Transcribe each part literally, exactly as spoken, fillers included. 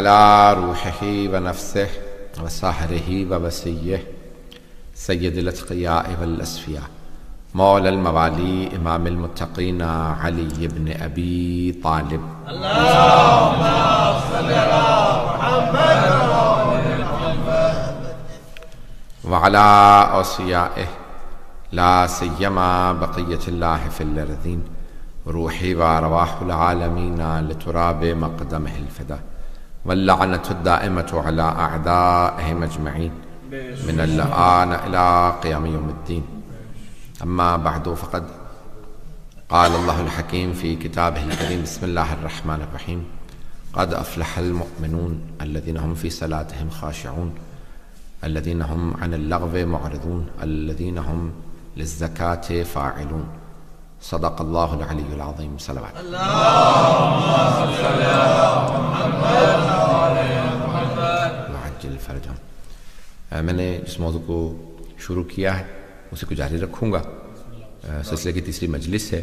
وعلى روحه ونفسه وسحره ووسيه سيد الأتقياء والأصفياء مولى الموالي إمام المتقين علي بن أبي طالب. اللهم صل على محمد وعلى أوصيائه لا سيما بقية الله في الأرضين روحي وأرواح العالمين لتراب مقدمه الفدا واللعنة الدائمة على أعدائهم أجمعين من الآن إلى قيام يوم الدين. أما بعد فقد قال الله الحكيم في كتابه الكريم بسم الله الرحمن الرحيم قد أفلح المؤمنون الذين هم في صلاتهم خاشعون الذين هم عن اللغو معرضون الذين هم للزكاة فاعلون. صدق الله العلي العظيم. صلوات. اللهم صل على محمد وعجل فرجهم. میں نے جس موضوع کو شروع کیا ہے اسے کو جاری رکھوں گا. سلسلے کی تیسری مجلس ہے.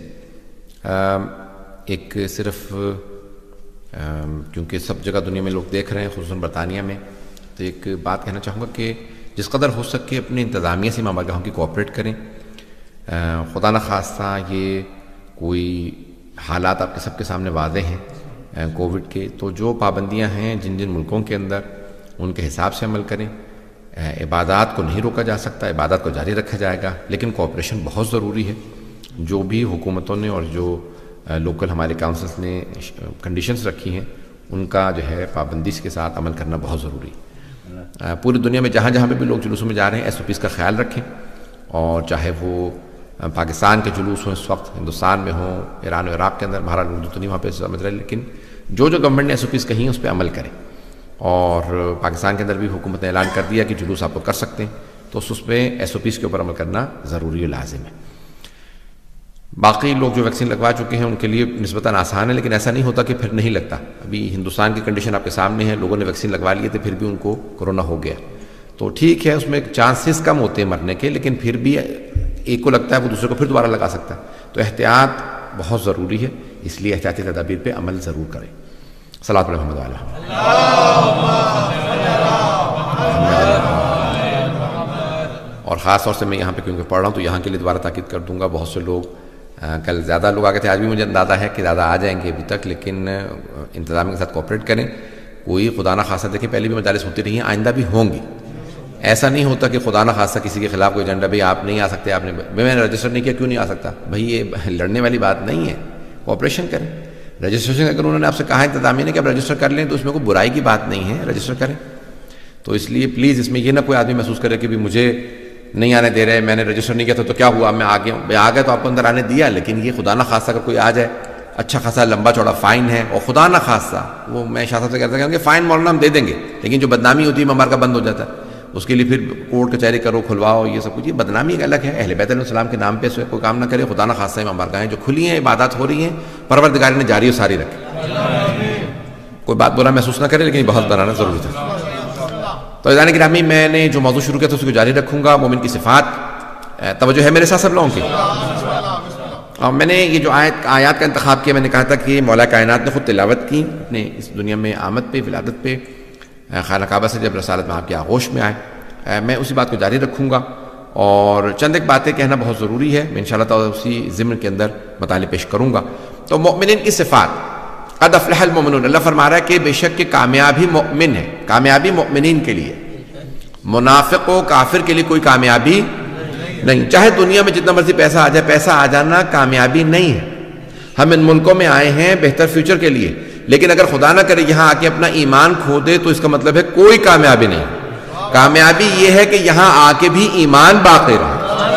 ایک صرف کیونکہ سب جگہ دنیا میں لوگ دیکھ رہے ہیں خصوصاً برطانیہ میں، تو ایک بات کہنا چاہوں گا کہ جس قدر ہو سکے اپنے انتظامیہ سے امام بارگاہوں کی کوآپریٹ کریں. خدا نخواستہ یہ کوئی حالات آپ کے سب کے سامنے واضح ہیں کووڈ کے، تو جو پابندیاں ہیں جن جن ملکوں کے اندر ان کے حساب سے عمل کریں. عبادات کو نہیں روکا جا سکتا، عبادات کو جاری رکھا جائے گا، لیکن کوآپریشن بہت ضروری ہے. جو بھی حکومتوں نے اور جو لوکل ہمارے کاؤنسلس نے کنڈیشنز رکھی ہیں ان کا جو ہے پابندی کے ساتھ عمل کرنا بہت ضروری ہے. پوری دنیا میں جہاں جہاں پہ بھی لوگ جلوسوں میں جا رہے ہیں ایس او پیز کا خیال رکھیں، اور چاہے وہ پاکستان کے جلوس ہوں، اس وقت ہندوستان میں ہوں، ایران و عراق کے اندر، بہرحال اردو تو نہیں وہاں پہ سمجھ رہے، لیکن جو جو گورنمنٹ نے ایس او پیز کہیں اس پہ عمل کریں. اور پاکستان کے اندر بھی حکومت نے اعلان کر دیا کہ جلوس آپ کو کر سکتے ہیں، تو اس پہ ایس او پیز کے اوپر عمل کرنا ضروری و لازم ہے. باقی لوگ جو ویکسین لگوا چکے ہیں ان کے لیے نسبتاً آسان ہے، لیکن ایسا نہیں ہوتا کہ پھر نہیں لگتا. ابھی ہندوستان کی کنڈیشن آپ کے سامنے ہے، لوگوں نے ویکسین لگوا لیے تھے پھر بھی ان کو کرونا ہو گیا. تو ٹھیک ہے، اس میں چانسز کم ہوتے ہیں مرنے کے، لیکن پھر بھی ایک کو لگتا ہے وہ دوسرے کو پھر دوبارہ لگا سکتا ہے. تو احتیاط بہت ضروری ہے، اس لیے احتیاطی تدابیر پہ عمل ضرور کریں. صلاۃ علی محمد وعلی اور خاص طور سے میں یہاں پہ کیونکہ پڑھ رہا ہوں تو یہاں کے لیے دوبارہ تاکید کر دوں گا. بہت سے لوگ کل زیادہ لوگ آگے تھے، آج بھی مجھے اندازہ ہے کہ زیادہ آ جائیں گے ابھی تک، لیکن انتظامیہ کے ساتھ کوآپریٹ کریں. کوئی خدا نہ خواستہ، دیکھیں پہلے بھی مجالس ہوتی رہی ہیں، آئندہ بھی ہوں گی. ایسا نہیں ہوتا کہ خدا نہ خواستہ کسی کے خلاف کوئی ایجنڈا، بھئی آپ نہیں آ سکتے، آپ نے میں نے رجسٹر نہیں کیا کیوں نہیں آ سکتا. بھئی یہ لڑنے والی بات نہیں ہے، کوآپریشن کریں. رجسٹریشن اگر انہوں نے آپ سے کہا ہے انتظامیہ نے کہ آپ رجسٹر کر لیں تو اس میں کوئی برائی کی بات نہیں ہے، رجسٹر کریں. تو اس لیے پلیز اس میں یہ نہ کوئی آدمی محسوس کرے کہ بھی مجھے نہیں آنے دے رہے، میں نے رجسٹر نہیں کیا تھا تو کیا ہوا، میں آ گیا ہوں. آ گیا تو آپ کو اندر آنے دیا، لیکن یہ خدا نہ خواستہ اگر کوئی آ جائے، اچھا خاصا لمبا چوڑا فائن ہے، اور خدا نہ خواستہ وہ میں شاہ صاحب سے کہتا ہوں کہ فائن مولانا ہم دے دیں گے، لیکن جو بدنامی ہوتی ہے ممبر کا بند ہو جاتا ہے، اس کے لیے پھر کورٹ کچہری کرو، کھلواؤ، یہ سب کچھ. یہ بدنامی ایک الگ ہے. اہل بیت علیہ السلام کے نام پہ کوئی کام نہ کرے. خدا نہ خواستہ امام بارگاہیں جو کھلی ہیں، عبادات ہو رہی ہیں، پروردگار نے جاری و ساری رکھے. کوئی بات برا محسوس نہ کرے، لیکن یہ بہت بنانا ضروری تھا. تو عزیزان گرامی، میں نے جو موضوع شروع کیا تھا اس کو جاری رکھوں گا. مومن کی صفات. توجہ ہے میرے ساتھ سب لوگوں کی؟ اور میں نے یہ جو آیت آیات کا انتخاب کیا، میں نے کہا تھا کہ مولا کائنات نے خود تلاوت کی اپنے اس دنیا میں آمد پہ، ولادت پہ، خانہ کعبہ سے جب رسالت میں آپ کے آغوش میں آئے. میں اسی بات کو جاری رکھوں گا، اور چند ایک باتیں کہنا بہت ضروری ہے. میں انشاءاللہ تعالی اسی ضمن کے اندر مطالعے پیش کروں گا. تو مؤمنین کی صفات. قد افلح المؤمنون، اللہ فرما رہا ہے کہ بے شک کہ کامیابی مؤمن ہے، کامیابی مؤمنین کے لیے. منافق و کافر کے لیے کوئی کامیابی نہیں. چاہے دنیا میں جتنا مرضی پیسہ آ جائے، پیسہ آ جانا کامیابی نہیں ہے. ہم ان ملکوں میں آئے ہیں بہتر فیوچر کے لیے، لیکن اگر خدا نہ کرے یہاں آ کے اپنا ایمان کھو دے تو اس کا مطلب ہے کوئی کامیابی نہیں. کامیابی یہ ہے کہ یہاں آ کے بھی ایمان باقی رہے.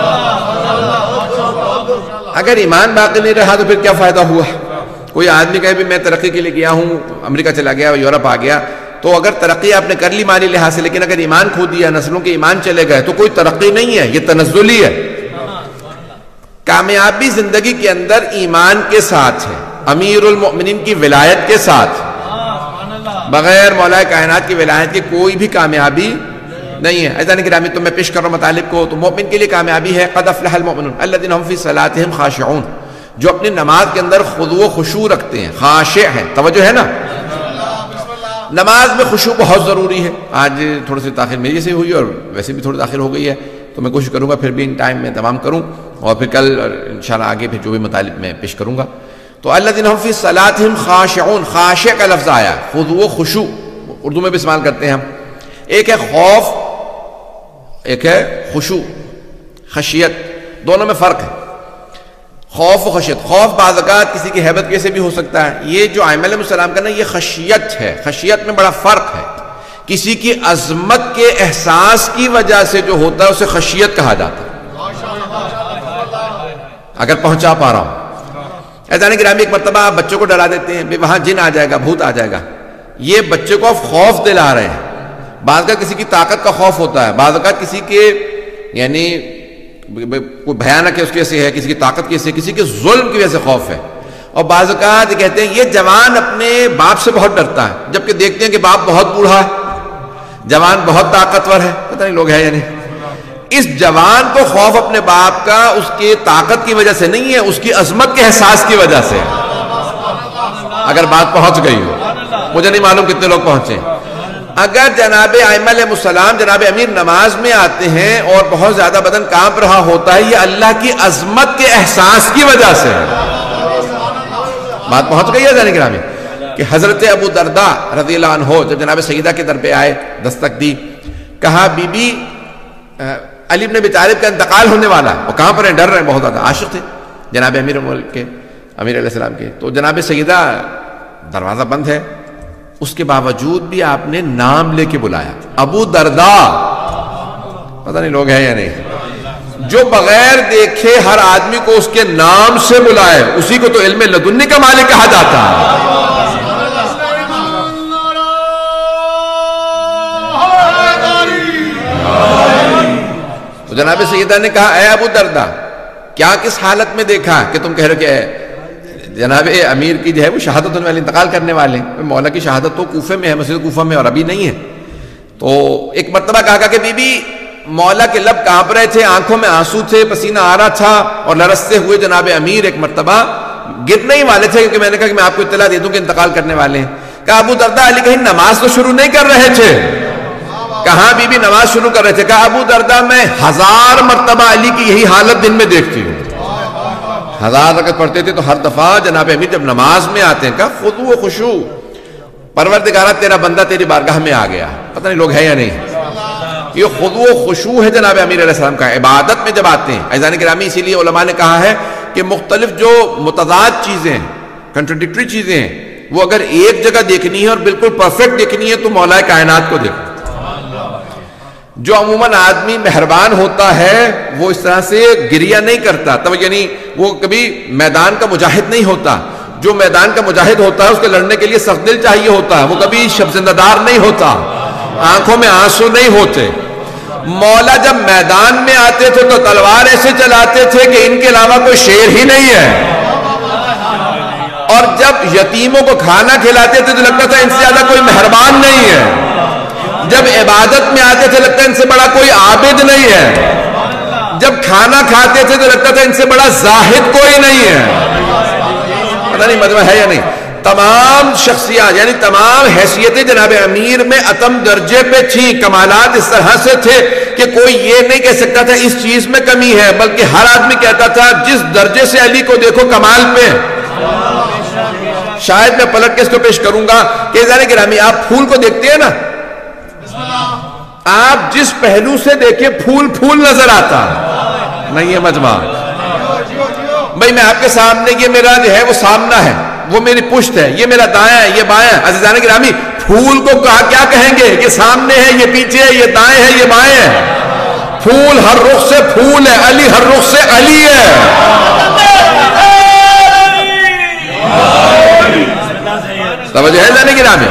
اگر ایمان باقی نہیں رہا تو پھر کیا فائدہ ہوا؟ کوئی آدمی کہے بھی میں ترقی کے لیے گیا ہوں، امریکہ چلا گیا، یورپ آ گیا، تو اگر ترقی آپ نے کر لی مالی لحاظ سے، لیکن اگر ایمان کھو دیا، نسلوں کے ایمان چلے گئے، تو کوئی ترقی نہیں ہے، یہ تنزلی ہے. کامیابی زندگی کے اندر ایمان کے ساتھ ہے، امیر المؤمنین کی ولایت کے ساتھ. بغیر مولا کائنات کی ولایت کی کوئی بھی کامیابی نہیں ہے. عزیزان گرامی، تو میں پیش کر رہا ہوں مطالب کو. تو مومن کے لیے کامیابی ہے قد افلح المؤمنون الذین هم فی صلاتهم خاشعون، جو اپنی نماز کے اندر خضوع و خشوع رکھتے ہیں، خاشع ہیں. توجہ ہے نا؟ نماز میں خشوع بہت ضروری ہے. آج تھوڑی سی تاخیر میری سے ہوئی اور ویسے بھی تھوڑی تاخیر ہو گئی ہے، تو میں کوشش کروں گا پھر بھی ان ٹائم میں تمام کروں، اور پھر کل انشاءاللہ آگے پھر جو بھی مطالب میں پیش کروں گا. تو الذین هم فی صلاتہم خاشعون، خاشع کا لفظ آیا، خضوع و خشوع اردو میں بھی استعمال کرتے ہیں ہم. ایک ہے خوف، ایک ہے خشوع، خشیت، دونوں میں فرق ہے. خوف و خشیت، خوف بعض اوقات کسی کی ہیبت کی وجہ سے بھی ہو سکتا ہے. یہ جو ائمہ علیہ السلام کا نا یہ خشیت ہے. خشیت میں بڑا فرق ہے. کسی کی عظمت کے احساس کی وجہ سے جو ہوتا ہے اسے خشیت کہا جاتا ہے، اگر پہنچا پا رہا ہوں. ایزان گرامی ایک مرتبہ آپ بچوں کو ڈرا دیتے ہیں، وہاں جن آ جائے گا، بھوت آ جائے گا، یہ بچے کو آپ خوف دلا رہے ہیں. بعض اوقات کسی کی طاقت کا خوف ہوتا ہے، بعض اوقات کسی کے یعنی کوئی بھیانک ہے اس کی وجہ سے ہے، کسی کی طاقت کی وجہ سے، کسی کے ظلم کی وجہ سے خوف ہے. اور بعض اوقات کہتے ہیں یہ جوان اپنے باپ سے بہت ڈرتا ہے، جبکہ دیکھتے ہیں کہ باپ بہت بوڑھا ہے، جوان بہت طاقتور ہے. پتہ نہیں لوگ ہے یا نہیں. اس جوان کو خوف اپنے باپ کا اس کی طاقت کی وجہ سے نہیں ہے، اس کی عظمت کے احساس کی وجہ سے. اگر بات پہنچ گئی ہو، مجھے نہیں معلوم کتنے لوگ پہنچے. اگر جناب ائمہ علیہ السلام جناب امیر نماز میں آتے ہیں اور بہت زیادہ بدن کانپ رہا ہوتا ہے، یہ اللہ کی عظمت کے احساس کی وجہ سے ہے. بات پہنچ گئی ہے جانے گرامی کہ حضرت ابو درداء رضی اللہ عنہ جب جناب سیدہ کے در پہ آئے، دستک دی، کہا بی بی علی بن ابی طالب کا انتقال ہونے والا ہے. اور کہاں پر ہیں؟ ڈر رہے ہیں، بہت زیادہ عاشق تھے جناب امیر ملک کے، امیر علیہ السلام کے. تو جناب سیدہ دروازہ بند ہے، اس کے باوجود بھی آپ نے نام لے کے بلایا، ابو درداء. پتہ نہیں لوگ ہیں یا نہیں. جو بغیر دیکھے ہر آدمی کو اس کے نام سے بلائے، اسی کو تو علم لدنی کا مالک کہا جاتا ہے. تو جناب سیدہ نے کہا اے ابو درداء، کیا کس حالت میں دیکھا کہ تم کہہ رہے کہ جناب امیر کی جو ہے وہ شہادت ہونے والے، انتقال کرنے والے ہیں؟ مولا کی شہادت تو کوفے میں ہے، مسجد کوفہ میں، اور ابھی نہیں ہے. تو ایک مرتبہ کہا کہ بی بی مولا کے لب کانپ رہے تھے، آنکھوں میں آنسو تھے، پسینہ آ رہا تھا، اور لرزتے ہوئے جناب امیر ایک مرتبہ گرنے ہی والے تھے، کیونکہ میں نے کہا کہ میں آپ کو اطلاع دے دوں کہ انتقال کرنے والے ہیں. کہا ابو درداء علی کہیں نماز تو شروع نہیں کر رہے تھے؟ کہاں بی بی نماز شروع کر رہے تھے. کہا ابو درداء میں ہزار مرتبہ علی کی یہی حالت دن میں دیکھتی ہوں. ہزار رکعت پڑھتے تھے تو ہر دفعہ جناب امیر جب نماز میں آتے ہیں، کہا خضوع و خشوع، پروردگارہ تیرا بندہ تیری بارگاہ میں آ گیا. پتہ نہیں لوگ ہے یا نہیں. یہ خضوع و خشوع ہے جناب امیر علیہ السلام کا. عبادت میں جب آتے ہیں عزیزان گرامی، اسی لیے علماء نے کہا ہے کہ مختلف جو متضاد چیزیں ہیں، کنٹراڈکٹری چیزیں ہیں، وہ اگر ایک جگہ دیکھنی ہے اور بالکل پرفیکٹ دیکھنی ہے تو مولا کائنات کو دیکھو. جو عموماً آدمی مہربان ہوتا ہے وہ اس طرح سے گریہ نہیں کرتا، تو یعنی وہ کبھی میدان کا مجاہد نہیں ہوتا. جو میدان کا مجاہد ہوتا ہے اس کے لڑنے کے لیے سخت دل چاہیے ہوتا ہے، وہ کبھی شبزندہ دار نہیں ہوتا، آنکھوں میں آنسو نہیں ہوتے. مولا جب میدان میں آتے تھے تو تلوار ایسے چلاتے تھے کہ ان کے علاوہ کوئی شیر ہی نہیں ہے. اور جب یتیموں کو کھانا کھلاتے تھے تو لگتا تھا ان سے زیادہ کوئی مہربان نہیں ہے. جب عبادت میں آتے تھے لگتا ہے ان سے بڑا کوئی عابد نہیں ہے. جب کھانا کھاتے تھے تو لگتا تھا ان سے بڑا زاہد کوئی نہیں ہے. پتہ نہیں مجمع ہے یا نہیں. تمام شخصیات یعنی تمام حیثیتیں جناب امیر میں اتم درجے پہ تھیں. کمالات اس طرح سے تھے کہ کوئی یہ نہیں کہہ سکتا تھا اس چیز میں کمی ہے، بلکہ ہر آدمی کہتا تھا جس درجے سے علی کو دیکھو کمال پہ. شاید میں پلٹ کے اس کو پیش کروں گا کہ ذرا گرامی آپ پھول کو دیکھتے ہیں نا، آپ جس پہلو سے دیکھیں پھول پھول نظر آتا نہیں ہے مجمع. بھئی میں آپ کے سامنے، یہ میرا جو ہے وہ سامنا ہے، وہ میری پشت ہے، یہ میرا دایاں ہے، یہ بایاں ہے. عزیزان گرامی پھول کو کیا کہیں گے؟ یہ سامنے ہے، یہ پیچھے ہے، یہ دائیں ہے، یہ بائیں ہے. پھول ہر رخ سے پھول ہے، علی ہر رخ سے علی ہے. توجہ ہے جانے گرامی.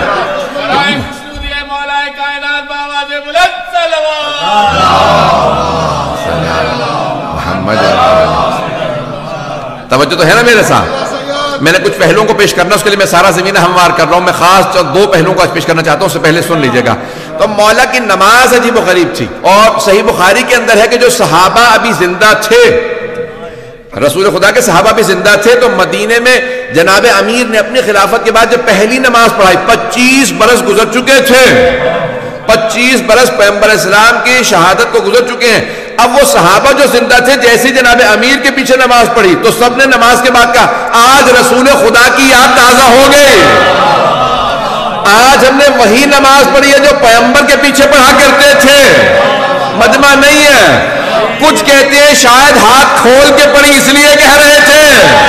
توجہ تو ہے نا میرے ساتھ. میں نے کچھ پہلوؤں کو پیش کرنا، اس کے لیے میں سارا زمینہ ہموار کر رہا ہوں. میں خاص دو پہلوؤں کو پیش کرنا چاہتا ہوں، اس سے پہلے سن لیجئے گا. تو مولا کی نماز عجیب و غریب تھی، اور صحیح بخاری کے اندر ہے کہ جو صحابہ ابھی زندہ تھے رسول خدا کے صحابہ بھی زندہ تھے تو مدینے میں جناب امیر نے اپنی خلافت کے بعد جب پہلی نماز پڑھائی، پچیس برس گزر چکے تھے، پچیس برس پیغمبر اسلام کی شہادت کو گزر چکے ہیں. اب وہ صحابہ جو زندہ تھے جیسے جناب امیر کے پیچھے نماز پڑھی تو سب نے نماز کے بعد کہا آج رسول خدا کی یاد تازہ ہو گئی، آج ہم نے وہی نماز پڑھی ہے جو پیغمبر کے پیچھے پڑھا کرتے تھے. مجمع نہیں ہے. کچھ کہتے ہیں شاید ہاتھ کھول کے پڑھی اس لیے کہہ رہے تھے،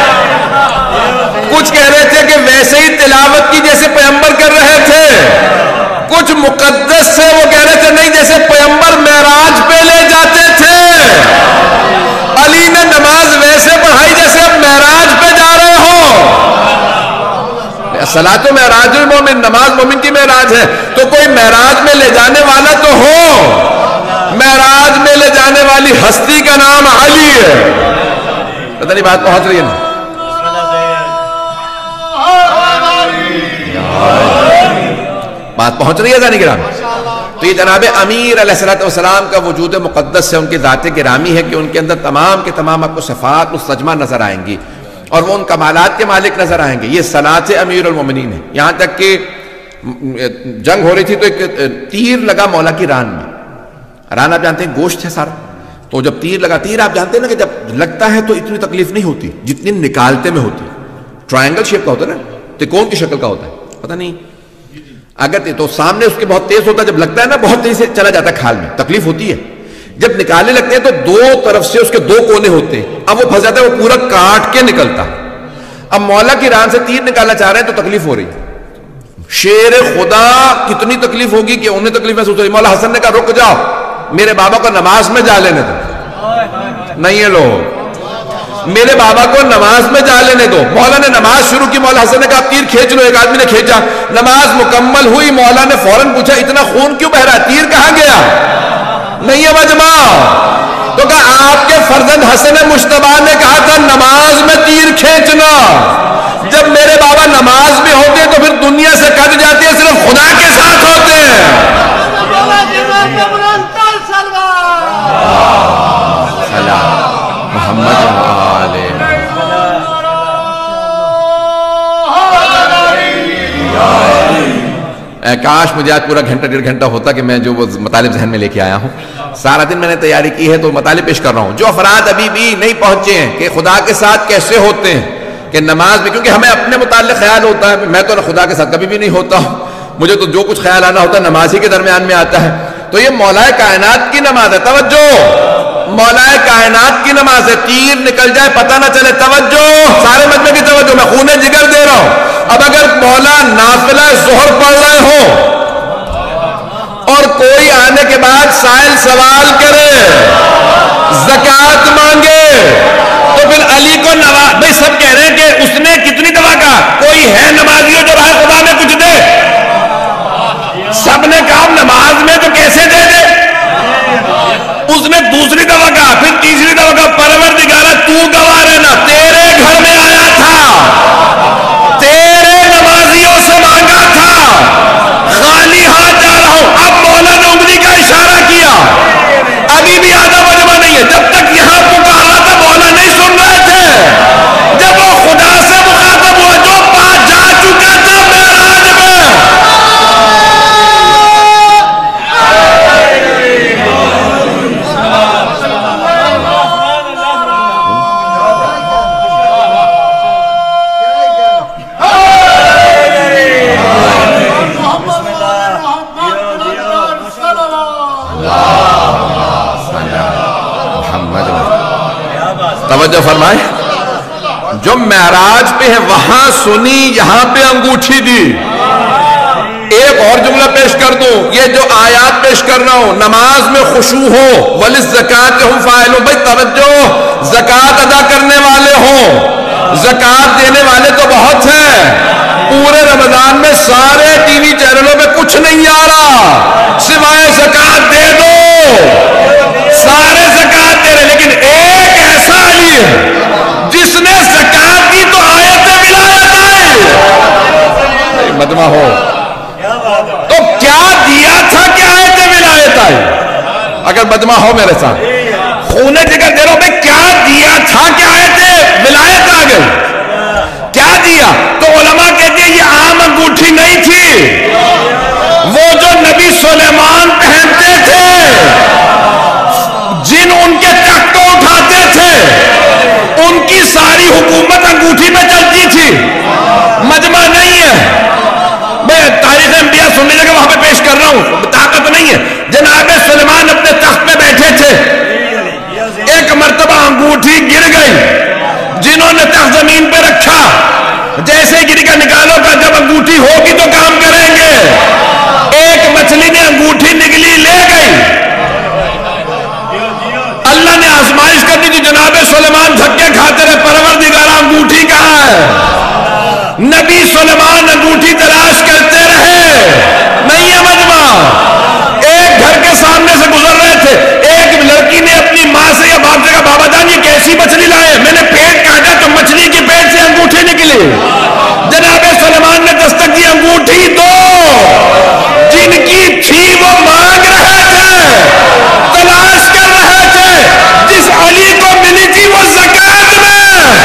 کچھ کہہ رہے تھے کہ ویسے ہی تلاوت کی جیسے پیغمبر کر رہے تھے، کچھ مقدس سے وہ کہہ رہے تھے نہیں جیسے پیغمبر معراج پہ لے جاتے تھے. علی نے نماز ویسے پڑھائی جیسے اب معراج پہ جا رہے ہو. صلاۃ و معراج المومن، نماز مومن کی معراج ہے تو کوئی معراج میں لے جانے والا تو ہو. معراج میں لے جانے والی ہستی کا نام علی ہے. پتہ نہیں بات پہنچ رہی ہے نا؟ بات پہنچ رہی ہے ذانی گرام؟ تو یہ جناب امیر علیہ السلام کا وجود مقدس ہے، ان کی ذات گرامی ہے کہ ان کے اندر تمام کے تمام آپ کو صفات مستجمع نظر آئیں گی اور وہ ان کمالات کے مالک نظر آئیں گے. یہ صلاۃ امیر المومنین ہے. یہاں تک کہ جنگ ہو رہی تھی تو ایک تیر لگا مولا کی ران میں. ران آپ جانتے ہیں گوشت ہے سارا، تو جب تیر لگا، تیر آپ جانتے ہیں نا کہ جب لگتا ہے تو اتنی تکلیف نہیں ہوتی جتنی نکالتے میں ہوتی. ٹرائنگل شیپ کا ہوتا ہے نا، تکون کی شکل کا ہوتا ہے، پتہ نہیں اگر تو سامنے اس کے بہت تیز ہوتا ہے، جب لگتا ہے نا بہت تیز سے چلا جاتا ہے کھال میں، تکلیف ہوتی ہے. جب نکالنے لگتے ہیں تو دو طرف سے اس کے دو کونے ہوتے ہیں، اب وہ پھنس جاتا ہے، وہ پورا کاٹ کے نکلتا. اب مولا کی ران سے تیر نکالنا چاہ رہے ہیں تو تکلیف ہو رہی ہے. شیر خدا کتنی تکلیف ہوگی کہ انہیں تکلیف محسوس ہو رہی. مولا حسن نے کہا رک جاؤ، میرے بابا کو نماز میں جا لینے دو. نہیں ہے لوگ، میرے بابا کو نماز میں جا لینے دو. مولا نے نماز شروع کی، مولا حسن نے کہا تیر کھینچ لو. ایک آدمی نے کھینچا، نماز مکمل ہوئی. مولا نے فوراً پوچھا اتنا خون کیوں بہ رہا ہے، تیر کہاں گیا؟ نہیں ہے مجمع. تو کہا آپ کے فرزند حسن مجتبیٰ نے کہا تھا نماز میں تیر کھینچنا. جب میرے بابا نماز میں ہوتے تو پھر دنیا سے کٹ جاتے ہیں، صرف خدا کے ساتھ ہوتے ہیں. محمد اے کاش مجھے آج پورا گھنٹہ ڈیڑھ گھنٹہ ہوتا کہ میں جو وہ مطالب ذہن میں لے کے آیا ہوں. سارا دن میں نے تیاری کی ہے تو مطالب پیش کر رہا ہوں. جو افراد ابھی بھی نہیں پہنچے ہیں کہ خدا کے ساتھ کیسے ہوتے ہیں، کہ نماز میں، کیونکہ ہمیں اپنے متعلق خیال ہوتا ہے، میں تو خدا کے ساتھ کبھی بھی نہیں ہوتا ہوں، مجھے تو جو کچھ خیال آنا ہوتا ہے نماز ہی کے درمیان میں آتا ہے. تو یہ مولا کائنات کی نماز ہے. توجہ، مولا کائنات کی نماز ہے. تیر نکل جائے پتہ نہ چلے. توجہ سارے مجمع کی توجہ، میں خون جگر دے رہا ہوں. اب اگر مولا نافلہ ظہر پڑھ رہے ہو اور کوئی آنے کے بعد سائل سوال کرے، زکوٰۃ مانگے، تو پھر علی کو نواز، بھئی سب کہہ رہے ہیں کہ اس نے کتنی دفعہ کہا کوئی ہے نمازیوں جو رائے خدا میں کچھ دے؟ سب نے کہا نماز میں تو کیسے دے دے. اس نے دوسری دفعہ کہا، پھر تیسری دفعہ کہا پروردگارہ تو گواہ رہنا، تیرے گھر میں آیا تھا، تیرے نمازیوں سے مانگا تھا، خالی ہاتھ جا رہا ہوں. اب مولا نے انگلی کا اشارہ کیا. ابھی بھی آدھا مجمع نہیں ہے. جب تک یہاں پکارا تھا مولا نہیں سن رہے تھے. جب وہ خدا سے مخاطب ہوا جو پاس جا چکا تھا معراج میں، توجہ فرمائے، جو معراج پہ ہے وہاں سنی، یہاں پہ انگوٹھی دی. ایک اور جملہ پیش کر دوں، یہ جو آیات پیش کر رہا ہوں، نماز میں خشوع ہو، وَلِلزَّكَاةِ هُمْ فَاعِلُونَ. بھائی توجہ، زکوٰۃ ادا کرنے والے ہوں، زکوٰۃ دینے والے تو بہت ہیں. پورے رمضان میں سارے ٹی وی چینلوں پہ کچھ نہیں آ رہا سوائے زکوٰۃ دے دو. سارے زکوٰۃ دے رہے، لیکن ایک ایسا علی ہے جس نے زکوٰۃ دی تو آیت ولایت آئی. مجمع ہو تو کیا دیا تھا کہ آیت ولایت آئی؟ اگر مجمع ہو میرے ساتھ، خون جگر دے رہا ہوں، میں کیا دیا تھا کہ آیت انگوٹھی میں چلتی تھی، مجمع نہیں ہے، میں تاریخ انبیاء سن لیجیے گا، وہاں پہ پیش کر رہا ہوں، طاقت نہیں ہے۔ جناب سلیمان اپنے تخت پہ بیٹھے تھے، ایک مرتبہ انگوٹھی گر گئی، جنہوں نے تخت زمین پہ رکھا، جیسے گری کا نکالو کا جب انگوٹھی ہوگی تو کام کریں گے، ایک مچھلی نے انگوٹھی نگلی لے گئی، اللہ نے آزمائش کر دی تھی، جناب سلیمان دھکے کھاتے رہے، پروردگارہ انگوٹھی کہاں ہے؟ نبی سلیمان انگوٹھی تلاش کرتے رہے، نہیں ہے مجمع۔ ایک گھر کے سامنے سے گزر رہے تھے، ایک لڑکی نے اپنی ماں سے یا باپ سے کہا بابا جان یہ کیسی مچھلی لائے؟ میں نے پیٹ کاٹا تو مچھلی کی پیٹ سے انگوٹھی نکلی۔ جناب سلیمان نے دستک دی، انگوٹھی دو، جن کی تھی وہ مانگ رہے تھے، تلاش کر رہے تھے، جس علی کو ملی تھی وہ زکات میں۔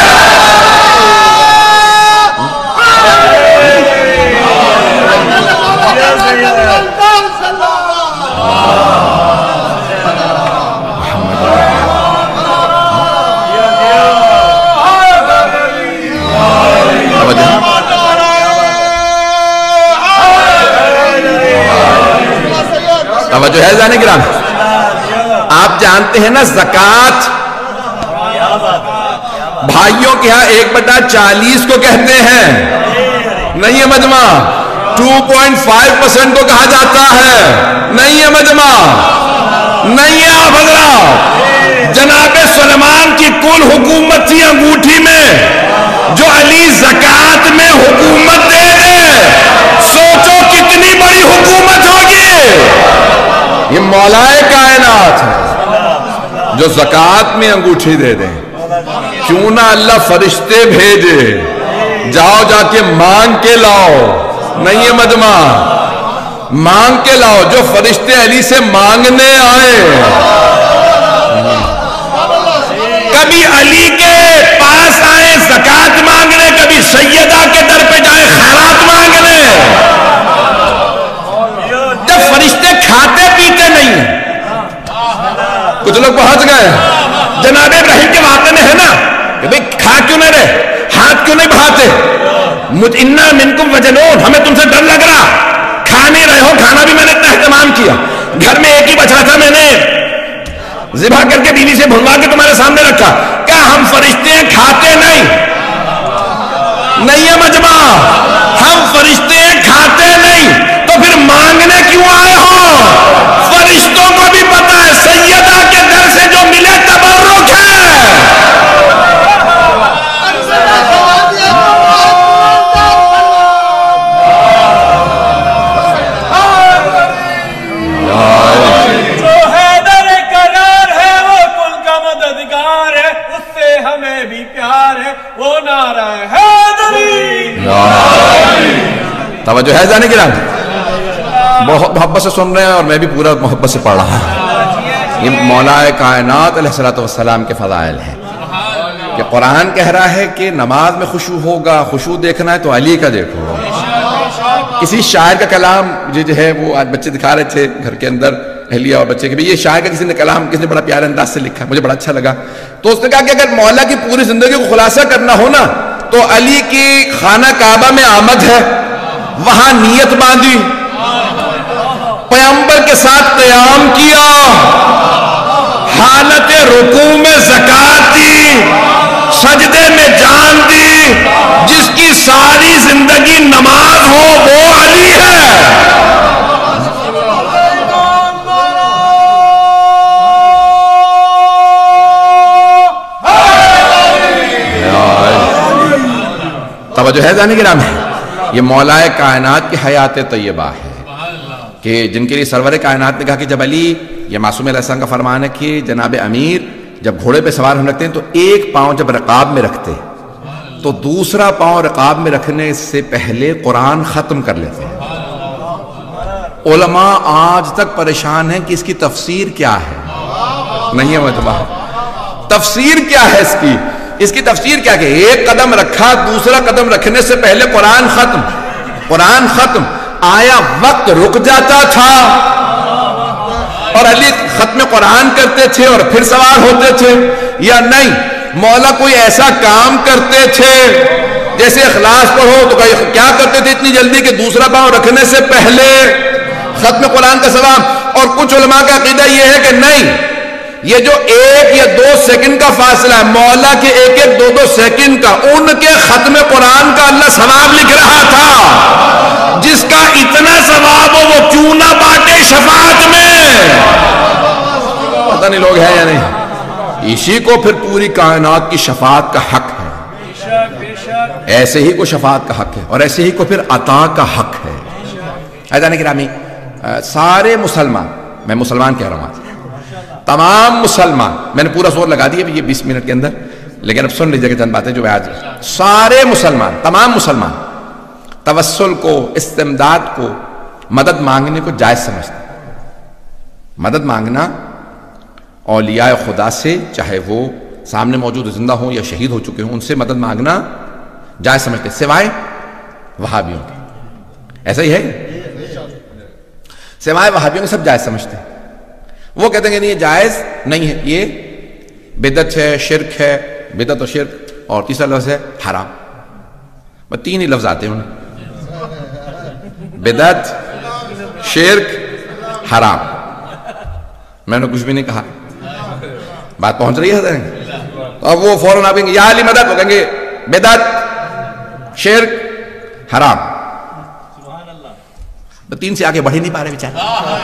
توجہ ہے جانے گرام، آپ جانتے ہیں نا زکات بھائیوں کے ہاں ایک بٹا چالیس کو کہتے ہیں، نہیں ہے مجمع، ٹو پوائنٹ فائیو پرسنٹ کو کہا جاتا ہے، نہیں ہے مجمع، نہیں ہے آپ حضرات۔ جناب سلیمان کی کل حکومت تھی انگوٹھی میں، جو علی زکات میں حکومت دے دے، سوچو کتنی بڑی حکومت ہوگی۔ یہ مولائے کائنات ہے جو زکات میں انگوٹھی دے دیں، کیوں نہ اللہ فرشتے بھیجے، جاؤ جا کے مانگ کے لاؤ، نہیں ہے مجمع، مانگ کے لاؤ، جو فرشتے علی سے مانگنے آئے، کبھی علی کے پاس آئے زکات مانگنے، کبھی سیدہ کے در پہ جائے خیرات مانگنے۔ جب فرشتے کھاتے پیتے نہیں ہیں، کچھ لوگ پہنچ گئے جناب ابراہیم کے واقعے میں ہے نا کہ بھئی کھا کیوں نہیں رہے، ہاتھ کیوں نہیں بہاتے، مجھ انا منکم وجلون، ہمیں تم سے ڈر لگ رہا، کھا نہیں رہے ہو، کھانا بھی میں نے اتنا اہتمام کیا، گھر میں ایک ہی بچا تھا، میں نے ذبح کر کے بیوی سے بھنوا کے تمہارے سامنے رکھا، کیا ہم فرشتے ہیں کھاتے نہیں؟ نہیں ہے مجمع، ہم فرشتے ہیں کھاتے نہیں، تو پھر مانگنے کیوں آئے ہو؟ فرشتوں کو بھی پتا ہے سیدہ کے در سے جو ملے تبرک ہے۔ جو حیدر قرار ہے وہ کل کا مددگار ہے، اس سے ہمیں بھی پیار ہے، وہ نعرہ حیدری۔ توجہ ہے جانے گرام، بہت محبت سے سن رہے ہیں اور میں بھی پورا محبت سے پڑھ رہا ہوں۔ یہ مولا کائنات علیہ السلام کے فضائل ہیں کہ قرآن کہہ رہا ہے کہ نماز میں خشوع ہوگا، خشوع دیکھنا ہے تو علی کا دیکھو۔ کسی شاعر کا کلام جو ہے وہ آج بچے دکھا رہے تھے گھر کے اندر، اہلیہ اور بچے کے بھی، یہ شاعر کا کسی نے کلام کسی نے بڑا پیارے انداز سے لکھا، مجھے بڑا اچھا لگا۔ تو اس نے کہا کہ اگر مولا کی پوری زندگی کو خلاصہ کرنا ہو نا تو علی کی خانہ کعبہ میں آمد ہے، وہاں نیت باندھی، پیغمبر کے ساتھ قیام کیا، حالت رکوع میں زکات دی، سجدے میں جان دی، جس کی ساری زندگی نماز ہو وہ علی ہے۔ توجہ ہے جانے گرام ہے، یہ مولا کائنات کی حیات طیبہ ہے کہ جن کے لیے سرور کائنات نے کہا کہ جب علی، یہ معصوم علیہ السلام کا فرمان ہے کہ جناب امیر جب گھوڑے پہ سوار ہونے لگتے ہیں تو ایک پاؤں جب رقاب میں رکھتے تو دوسرا پاؤں رقاب میں رکھنے سے پہلے قرآن ختم کر لیتے ہیں۔ علماء آج تک پریشان ہیں کہ اس کی تفسیر کیا ہے، نہیں ہے مطلب تفسیر کیا ہے اس کی اس کی تفسیر کیا کہ ایک قدم رکھا، دوسرا قدم رکھنے سے پہلے قرآن ختم، قرآن ختم، آیا وقت رک جاتا تھا اور علی ختم قرآن کرتے تھے اور پھر سوار ہوتے تھے، یا نہیں مولا کوئی ایسا کام کرتے تھے جیسے اخلاص پڑھو تو کیا کرتے تھے اتنی جلدی کہ دوسرا پاؤں رکھنے سے پہلے ختم قرآن کا ثواب. اور کچھ علماء کا عقیدہ یہ ہے کہ نہیں، یہ جو ایک یا دو سیکنڈ کا فاصلہ ہے مولا کے ایک ایک دو دو سیکنڈ کا، ان کے ختم قرآن کا اللہ ثواب لکھ رہا تھا. جس کا اتنا ثواب ہو وہ کیوں نہ بانٹے شفاعت میں. پتہ نہیں لوگ ہیں یا نہیں. اسی کو پھر پوری کائنات کی شفاعت کا حق ہے. ایسے ہی کو شفاعت کا حق ہے اور ایسے ہی کو پھر عطا کا حق ہے. عزیزان گرامی، سارے مسلمان، میں مسلمان کہہ رہا ہوں، تمام مسلمان، میں نے پورا زور لگا دیا یہ بیس منٹ کے اندر، لیکن اب سن لیجیے کہ چند باتیں جو میں آج، سارے مسلمان، تمام مسلمان توسل کو، استمداد کو، مدد مانگنے کو جائز سمجھتے ہیں. مدد مانگنا اولیاء خدا سے، چاہے وہ سامنے موجود زندہ ہوں یا شہید ہو چکے ہوں، ان سے مدد مانگنا جائز سمجھتے ہیں، سوائے وہابیوں کے. ایسا ہی ہے، سوائے وہابیوں کے سب جائز سمجھتے ہیں. وہ کہتے ہیں کہ نہیں یہ جائز نہیں ہے، یہ بدعت ہے، شرک ہے، بدعت اور شرک، اور تیسرا لفظ ہے حرام. بس تین ہی لفظ آتے ہیں انہیں، بدعت، شرک، حرام. میں نے کچھ بھی نہیں کہا، بات پہنچ رہی ہے. تو اب وہ فوراً آپ کہیں گے یا علی مدد، وہ کہیں گے بدعت، شرک، حرام. تین سے آگے بڑھ ہی نہیں پا رہے بیچارے.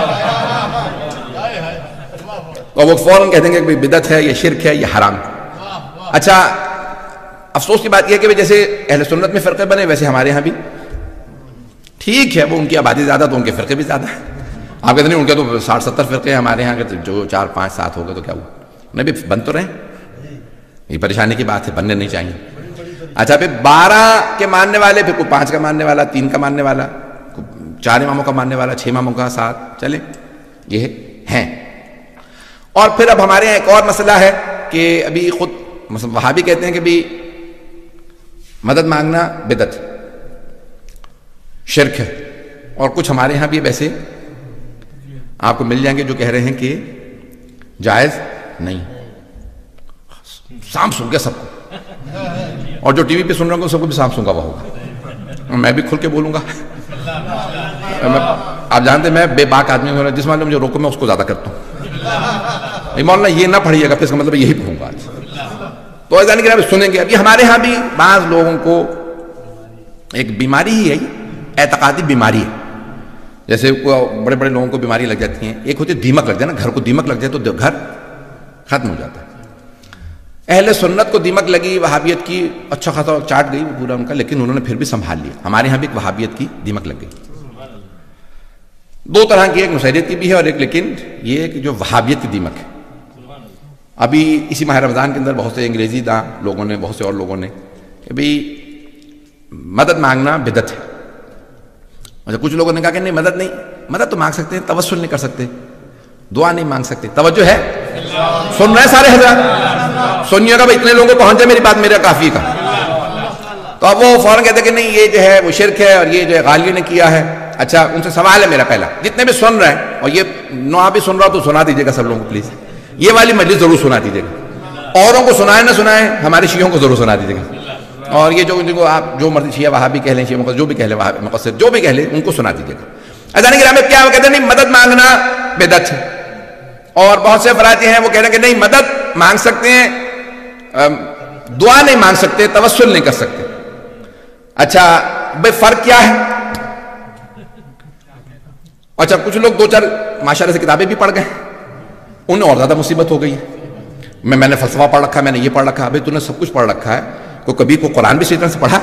اور وہ فوراً کہہ دیں گے کہ بدعت ہے، یہ شرک ہے، یہ حرام. اچھا، افسوس کی بات یہ ہے کہ جیسے اہل سنت میں فرقے بنے ویسے ہمارے ہاں بھی ٹھیک ہے، وہ ان کی آبادی زیادہ تو ان کے فرقے بھی زیادہ ہیں. آپ کہتے ہیں ان کے تو ساٹھ ستر فرقے ہیں، ہمارے ہاں کے جو چار پانچ سات ہو گئے تو کیا ہوا. نہیں بھی بن تو رہے، یہ پریشانی کی بات ہے، بننے نہیں چاہیے. اچھا، پھر بارہ کے ماننے والے، پھر کوئی پانچ کا ماننے والا، تین کا ماننے والا، چار اماموں کا ماننے والا، چھ اماموں کا، سات، چلے یہ ہیں. اور پھر اب ہمارے یہاں ایک اور مسئلہ ہے کہ ابھی خود وہابی کہتے ہیں کہ بھی مدد مانگنا بدعت، شرک ہے. اور کچھ ہمارے ہاں بھی ویسے آپ کو مل جائیں گے جو کہہ رہے ہیں کہ جائز نہیں. سام سن گیا سب کو، اور جو ٹی وی پہ سن رہے ہوں گے سب کو بھی سام سنگا ہوا ہوگا. میں بھی کھل کے بولوں گا. آپ جانتے ہیں میں بے باک آدمی ہوں، جس معاملے میں مجھے روکو میں اس کو زیادہ کرتا ہوں. مولانا یہ نہ پڑھیے گا، پھر اس کا مطلب یہی پڑھوں گا آج. تو ایسا نہیں کہ آپ سنیں گے. ابھی ہمارے ہاں بھی بعض لوگوں کو ایک بیماری ہی ہے، اعتقادی بیماری ہے. جیسے بڑے بڑے لوگوں کو بیماری لگ جاتی ہیں. ایک ہوتی ہے دیمک لگ جائے نا، گھر کو دیمک لگ جائے تو گھر ختم ہو جاتا ہے. اہل سنت کو دیمک لگی وہابیت کی، اچھا خاصا چاٹ گئی پورا ان کا، لیکن انہوں نے پھر بھی سنبھال لیا. ہمارے ہاں بھی ایک وہابیت کی دیمک لگ گئی. دو طرح کی، ایک نصیریت کی بھی ہے اور ایک لیکن یہ کہ جو وہابیت کی دیمک ہے. ابھی اسی ماہ رمضان کے اندر بہت سے انگریزی داں لوگوں نے، بہت سے اور لوگوں نے کہ بھی مدد مانگنا بدعت ہے. اچھا، کچھ لوگوں نے کہا کہ نہیں مدد نہیں، مدد تو مانگ سکتے ہیں، توسل نہیں کر سکتے، دعا نہیں مانگ سکتے. توجہ ہے، سن رہے سارے حضرات؟ سنیے گا بھائی، اتنے لوگوں کو پہنچ جائے میری بات میرا کافی کا. تو اب وہ فوراً کہتے ہیں کہ نہیں یہ جو ہے وہ شرک ہے اور یہ جو ہے غالی نے کیا ہے. اچھا، ان سے سوال ہے میرا پہلا، جتنے بھی سن رہے ہیں، اور یہ نو بھی سن رہا ہو تو سنا دیجیے گا سب لوگوں کو پلیز. یہ والی مجلس ضرور سنا دیجیے گا. اوروں کو سنائیں نہ سنائیں، ہمارے شیعوں کو ضرور سنا دیجیے گا. اور یہ جو جن کو آپ جو مرضی شیعہ وہابی کہہ لیں، شیعہ مقصد جو بھی کہہ لیں، وہابی مقصد جو بھی کہہ لیں، ان کو سنا دیجیے گا. اذان گرامی کیا وہ کہتے ہیں نہیں مدد مانگنا بدعت ہے. اور بہت سے افراد ہیں وہ کہہ رہے ہیں کہ نہیں مدد مانگ سکتے ہیں، دعا نہیں مانگ سکتے، توسل نہیں کر سکتے. اچھا بھائی فرق کیا ہے؟ اچھا، کچھ لوگ دو چار ماشاء اللہ سے کتابیں بھی پڑھ گئے، انہیں اور زیادہ مصیبت ہو گئی. میں میں نے فلسفہ پڑھ رکھا ہے، میں نے یہ پڑھ رکھا ہے. ابھی تو نے سب کچھ پڑھ رکھا ہے، تو کبھی کو قرآن بھی صحیح طرح سے پڑھا،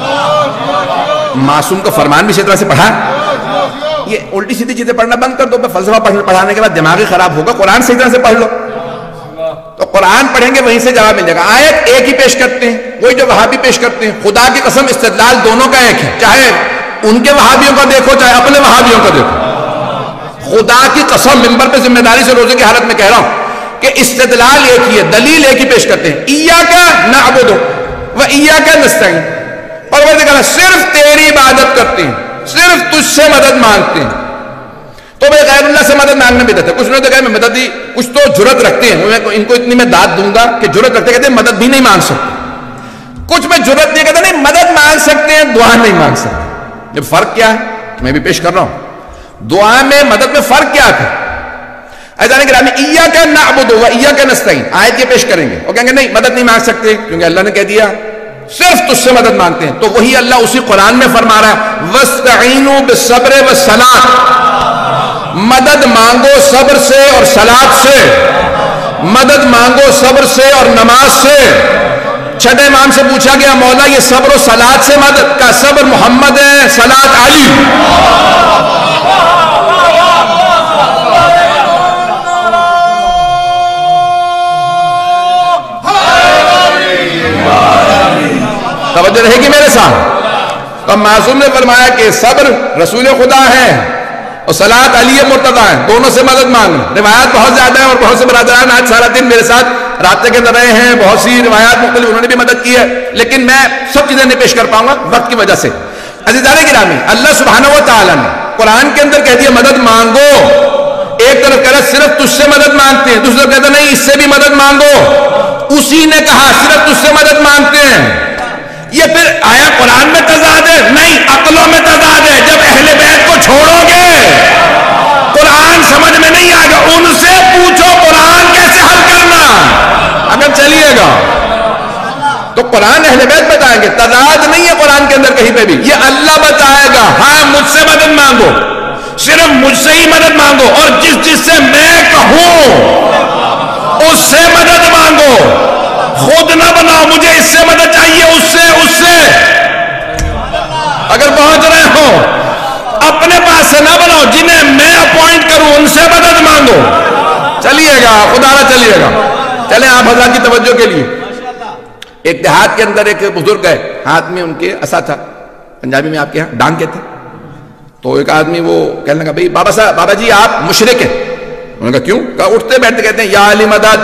معصوم کا فرمان بھی صحیح طرح سے پڑھا. یہ الٹی سیدھی چیزیں پڑھنا بند کر دو. فلسفہ پڑھانے کے بعد دماغی خراب ہوگا، قرآن صحیح طرح سے پڑھ لو. تو قرآن پڑھیں گے وہیں سے جواب مل جائے گا. آیت ایک ہی پیش کرتے ہیں، وہی جو وہابی پیش کرتے ہیں. خدا کی قسم استدلال دونوں کا ایک ہے، چاہے ان کے وہابیوں کا دیکھو چاہے اپنے وہابیوں کا دیکھو. خدا کی قسم ممبر پہ ذمہ داری سے روزے کی حالت میں کہہ رہا ہوں کہ استدلال ایک ہی ہے، دلیل ایک ہی پیش کرتے ہیں. ایاک نعبد و ایاک نستعین. پروردگار صرف تیری عبادت کرتے ہیں، صرف تجھ سے مدد مانگتے ہیں. تو بھائی غیر اللہ سے مدد مانگنا بدعت ہے. کچھ لوگ تو کہا میں مدد دی, کچھ تو جرت رکھتے ہیں, ان کو اتنی میں داد دوں گا کہ جرت رکھتے کہتے ہیں مدد بھی نہیں مانگ سکتے. کچھ میں جرت نہیں کہتا نہیں مدد مانگ سکتے ہیں, دعا نہیں مانگ سکتے. یہ فرق کیا ہے میں بھی پیش کر رہا ہوں. دعا میں مدد میں فرق کیا ہے؟ ایسا کہ ایاک نعبد و ایاک نستعین آیت یہ پیش کریں گے اور کہیں گے نہیں مدد نہیں مانگ سکتے کیونکہ اللہ نے کہہ دیا صرف تجھ سے مدد مانگتے ہیں. تو وہی اللہ اسی قرآن میں فرما رہا ہے وَاسْتَعِینُوا بِالصَّبْرِ وَالصَّلَاةِ, مدد مانگو صبر سے اور صلاۃ سے, مدد مانگو صبر سے اور نماز سے. چھٹے امام سے پوچھا گیا مولا یہ صبر و صلاۃ سے مدد کا, صبر محمد ہے صلاۃ علی. توجہ رہے گی میرے ساتھ. تو معصوم نے فرمایا کہ صبر رسول خدا ہے اور صلاۃ علی مرتضیٰ ہے, دونوں سے مدد مانگنا. روایات بہت زیادہ ہیں اور بہت سے برادران آج سارا دن میرے ساتھ رابطے کے اندر رہے ہیں, بہت سی روایات مختلف انہوں نے بھی مدد کی ہے, لیکن میں سب چیزیں نہیں پیش کر پاؤں گا وقت کی وجہ سے. عزیزان گرامی, اللہ سبحانہ و تعالیٰ نے قرآن کے اندر کہہ دیا مدد مانگو. ایک طرف کہہ رہا صرف تجھ سے مدد مانگتے ہیں, دوسری طرف کہتا نہیں اس سے بھی مدد مانگو. اسی نے کہا صرف تجھ سے مدد مانگتے ہیں. یہ پھر آیا قرآن میں تضاد ہے؟ نہیں, عقلوں میں تضاد ہے. جب اہل بیت کو چھوڑو گے قرآن سمجھ میں نہیں آئے گا, ان سے پوچھو قرآن کیسے حل کرنا. اگر چلیے گا تو قرآن اہل بیت بتائیں گے, تضاد نہیں ہے قرآن کے اندر کہیں پہ بھی, یہ اللہ بتائے گا. ہاں مجھ سے مدد مانگو, صرف مجھ سے ہی مدد مانگو, اور جس جس سے میں کہوں اس سے مدد مانگو. خود نہ بناؤ مجھے اس سے مدد چاہیے, اس سے اس سے اگر پہنچ رہے ہو اپنے پاس سے نہ بناؤ, جنہیں میں اپوائنٹ کروں ان سے مدد مانگو. چلیے گا خدا نہ چلیے گا. چلیں آپ حضرات کی توجہ کے لیے, ایک دیہات کے اندر ایک بزرگ ہے, ہاتھ میں ان کے عصا تھا, پنجابی میں آپ کے یہاں ڈانگ کہتے ہیں. تو ایک آدمی وہ کہنے لگا بھائی بابا صاحب بابا جی آپ مشرک ہیں. انہوں نے کہا کیوں؟ کہا اٹھتے بیٹھتے کہتے ہیں یا علی مدد,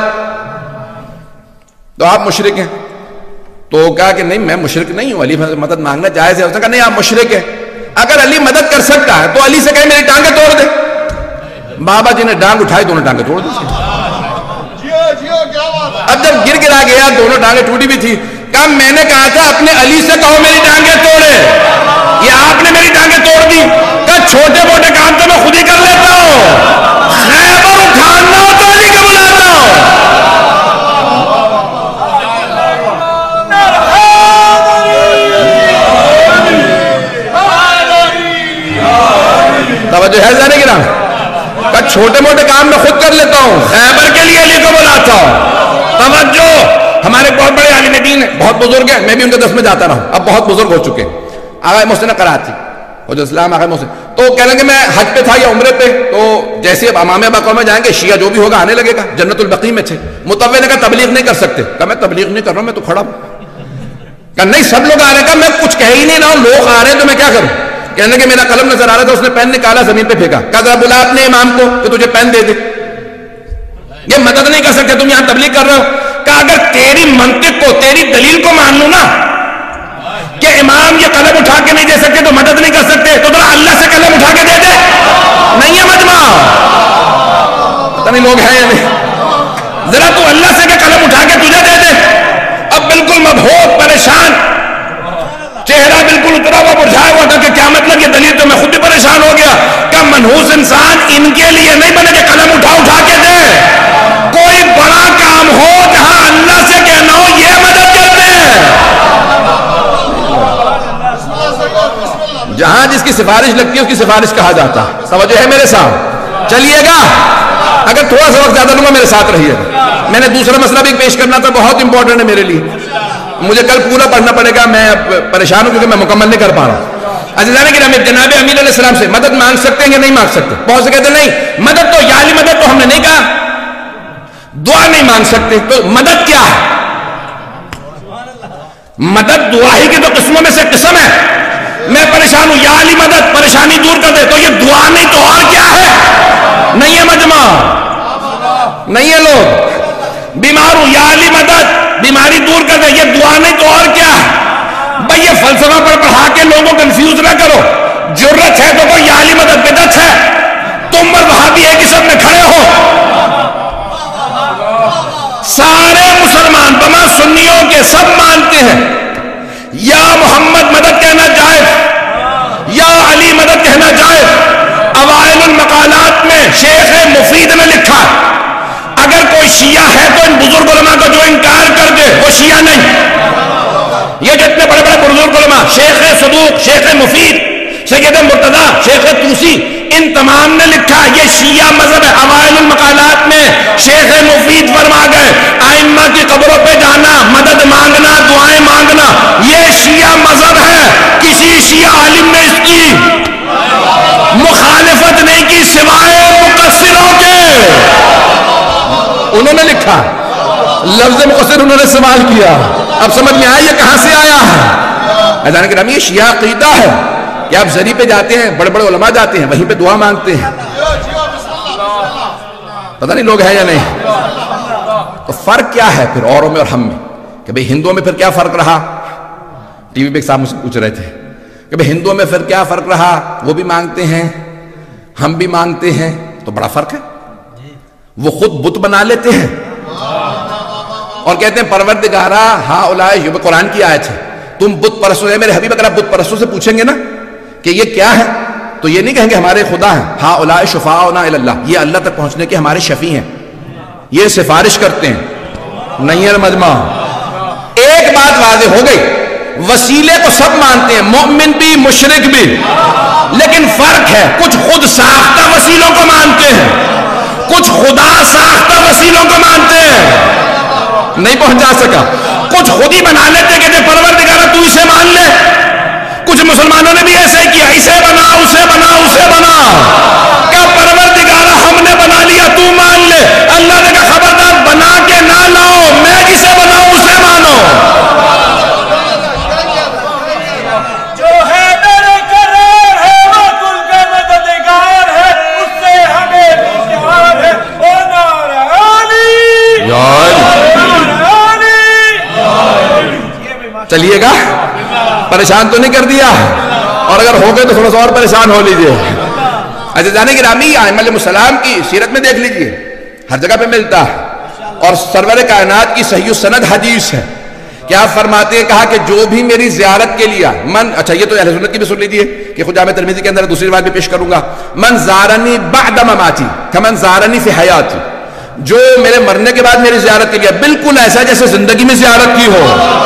تو آپ مشرک ہیں. تو کہا کہ نہیں میں مشرک نہیں ہوں, علی مدد مانگنا جائز ہے. اس نے کہا نہیں آپ مشرک ہیں, اگر علی مدد کر سکتا ہے تو علی سے کہیں میری ٹانگیں توڑ دے. بابا جی نے ڈانگ اٹھائی, دونوں ٹانگیں توڑ دی. اب جب گر گرا گیا دونوں ٹانگیں ٹوٹی بھی تھی, کہا میں نے کہا تھا اپنے علی سے کہو میری ٹانگیں توڑے, یہ آپ نے میری ٹانگیں توڑ دی. کہا چھوٹے موٹے کام تو میں خود ہی کر لیتا ہوں, خیبر اٹھانا ہو تو علی کو بلاتا ہوں. توجہ ہے جانے کی نا, کہ چھوٹے موٹے کام میں خود کر لیتا ہوں, خیبر کے لیے علی کو بلاتا ہوں. توجہ, ہمارے بہت بڑے عالم دین ہیں, بہت بزرگ ہیں, میں بھی ان کے دس میں جاتا رہا, اب بہت بزرگ ہو چکے. آغا محسن کراچی حجت اسلام آغا محسن, تو کہہ لیں گے میں حج پہ تھا یا عمرے پہ, تو جیسے اب امام باقوں میں جائیں گے شیعہ جو بھی ہوگا آنے لگے گا, جنت البقیع میں تھے. متوے نے کہا تبلیغ نہیں کر سکتے. کہا میں تبلیغ نہیں کر رہا ہوں, میں تو کھڑا ہوں. کہا نہیں سب لوگ آ رہے ہیں. کہا میں کچھ کہہ ہی نہیں رہا ہوں, لوگ آ رہے ہیں تو میں کیا کروں. کہنے کہ میرا قلم نظر آ رہا تھا, اس نے پین نکالا زمین پہ پھینکا. کہا ذرا بلا اپنے امام کو کہ تجھے پین دے دے. یہ مدد نہیں کر سکتے, تم یہاں تبلیغ کر رہے ہو. کہا اگر تیری منطق کو تیری دلیل کو مان لوں نا کہ امام یہ قلم اٹھا کے نہیں دے سکتے تو مدد نہیں کر سکتے, تو ذرا اللہ سے قلم اٹھا کے دے دے. نہیں ہے مجمع, پتہ نہیں لوگ ہیں یا نہیں. ذرا تو اللہ سے کہ قلم اٹھا کے تجھے دے دے. اب بالکل مبہوت پریشان, چہرہ بالکل اترا ہوا مرجھایا ہوا تھا کہ کیا مطلب, یہ دلیل تو میں خود بھی پریشان ہو گیا. کہ منحوس انسان ان کے لیے نہیں بنے کہ قلم اٹھا اٹھا کے دے. کوئی بڑا کام ہو جہاں اللہ سے کہنا ہو یہ مدد کرتے ہیں, جہاں جس کی سفارش لگتی ہے اس کی سفارش کہا جاتا. توجہ ہے میرے ساتھ, چلیے گا. اگر تھوڑا سا وقت زیادہ لوں گا میرے ساتھ رہیے گا. میں نے دوسرا مسئلہ بھی پیش کرنا تھا, بہت امپورٹنٹ ہے میرے لیے, مجھے کل پورا پڑھنا پڑے گا, میں پریشان ہوں کیونکہ میں مکمل نہیں کر پا رہا ہوں. عزیزان کرام, جناب امیر علیہ السلام سے مدد مانگ سکتے ہیں یا نہیں مانگ سکتے؟ بہت سے کہتے ہیں نہیں مدد تو یا علی مدد تو ہم نے نہیں کہا, دعا نہیں مانگ سکتے. تو مدد کیا ہے؟ مدد دعا ہی کی تو قسموں میں سے قسم ہے. میں پریشان ہوں, یا علی مدد, پریشانی دور کر دے, تو یہ دعا نہیں تو اور کیا ہے؟ نہیں ہے مجمع, نہیں ہے لوگ. بیمار ہوں, یا علی مدد, بیماری دور کر دے, یہ دعا نہیں تو اور کیا ہے؟ بھئی یہ فلسفہ پر پڑھا کے لوگوں کنفیوز نہ کرو. جرت ہے تو کوئی یا علی مدد بدعت ہے, تم بھی ایک ہی سب میں کھڑے ہو. سارے مسلمان بما سنیوں کے سب مانتے ہیں یا محمد مدد کہنا جائز، یا علی مدد کہنا جائز. اوائل المقالات میں شیخ مفید نے لکھا اگر کوئی شیعہ ہے تو ان بزرگ علماء کا جو انکار کر دے وہ شیعہ نہیں. یہ جتنے بڑے بڑے بزرگ علماء شیخ صدوق، شیخ مفید، سید مرتضی، شیخ توسی، ان تمام نے لکھا یہ شیعہ مذہب ہے. اوائل المقالات میں شیخ مفید فرما گئے ائمہ کی قبروں پہ جانا، مدد مانگنا، دعائیں مانگنا یہ شیعہ مذہب ہے. کسی شیعہ عالم نے اس کی مخالفت نہیں کی سوائے مقصروں کے. انہوں نے لکھا لفظ مقصر انہوں نے استعمال کیا. اب سمجھ میں آیا یہ کہاں سے آیا ہے؟ اذان کرام یہ شیعہ عقیدہ ہے کہ آپ زری پہ جاتے ہیں، بڑے بڑے علماء جاتے ہیں، وہیں پہ دعا مانگتے ہیں. پتہ نہیں لوگ ہیں یا نہیں. تو فرق کیا ہے پھر اوروں میں اور ہم میں؟ کہ بھئی ہندوؤں میں پھر کیا فرق رہا؟ ٹی وی پہ ایک صاحب مجھ سے پوچھ رہے تھے کہ بھئی ہندوؤں میں پھر کیا فرق رہا؟ وہ بھی مانگتے ہیں ہم بھی مانگتے ہیں تو بڑا فرق ہے. وہ خود بت بنا لیتے ہیں اور کہتے ہیں پروردگارا ہاں اولائے، یہ قرآن کی آیت ہے، تم بت پرستوں ہے میرے حبیب. اگر آپ بت پرستوں سے پوچھیں گے نا کہ یہ کیا ہے تو یہ نہیں کہیں گے ہمارے خدا ہیں. ہاں اولائے شفاعنا الی اللہ، یہ اللہ تک پہنچنے کے ہمارے شفیع ہیں، یہ سفارش کرتے ہیں. نہیں ہے مجمع. ایک بات واضح ہو گئی، وسیلے کو سب مانتے ہیں، مومن بھی مشرک بھی، لیکن فرق ہے کچھ خود ساختہ وسیلوں کو مانتے ہیں، کچھ خدا ساختہ وسیلوں کو مانتے ہیں. نہیں پہنچا سکا. کچھ خود ہی بنا لیتے کہ پروردگارہ تو اسے مان لے. کچھ مسلمانوں نے بھی ایسے کیا، اسے بنا اسے بنا اسے بنا. کیا پروردگارہ ہم نے بنا لیا تو مان لے. اللہ نے کہا خبردار بنا کے نہ لاؤ، میں جسے بناؤں اسے مانو. جو ہے میرے قرار ہے وہ کل کا مددگار ہے، اس سے ہمیں بھی پیار ہے. او نعرہ علی، چلیے گا. پریشان تو نہیں کر دیا؟ اور اگر ہو گئے تو تھوڑا سا اور پریشان ہو لیجئے. اچھا جانے گرامی ائمہ علیہ السلام کی سیرت میں دیکھ لیجئے، ہر جگہ پہ ملتا ہے. اور سرور کائنات کی صحیح السند حدیث ہے کہ آپ فرماتے ہیں کہا کہ جو بھی میری زیارت کے لیے من، اچھا یہ تو اہل سنت کی بھی سن لیجئے کہ خود جامع ترمذی کے اندر دوسری بات بھی پیش کروں گا، من زارنی بعد مماتی کمن زارنی فی حیاتی، جو میرے مرنے کے بعد میری زیارت کے لیے بالکل ایسا جیسے زندگی میں زیارت کی ہو.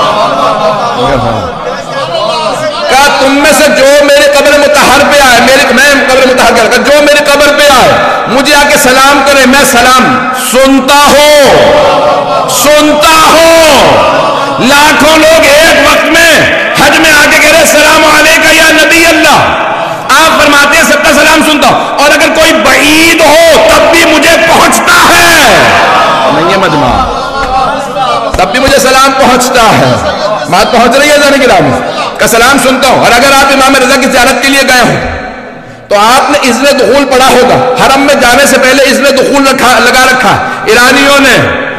کہا تم میں سے جو میرے قبر مطہر پہ آئے، میرے میں قبر مطہر کر جو میرے قبر پہ آئے مجھے آ کے سلام کرے، میں سلام سنتا ہوں سنتا ہوں. لاکھوں لوگ ایک وقت میں حج میں آ کے کہہ رہے السلام علیکہ یا نبی اللہ، آپ فرماتے ہیں سب کا سلام سنتا ہوں. اور اگر کوئی بعید ہو تب بھی مجھے پہنچتا ہے. نہیں ہے مجمع، تب بھی مجھے سلام پہنچتا ہے. بات پہنچ رہی ہے جانے کی رام کا سلام سنتا ہوں. اور اگر آپ امام رضا کی زیارت کے لیے گئے ہوں تو آپ نے اذن دخول پڑھا ہوگا. حرم میں جانے سے پہلے اذن دخول رکھا لگا رکھا ایرانیوں نے،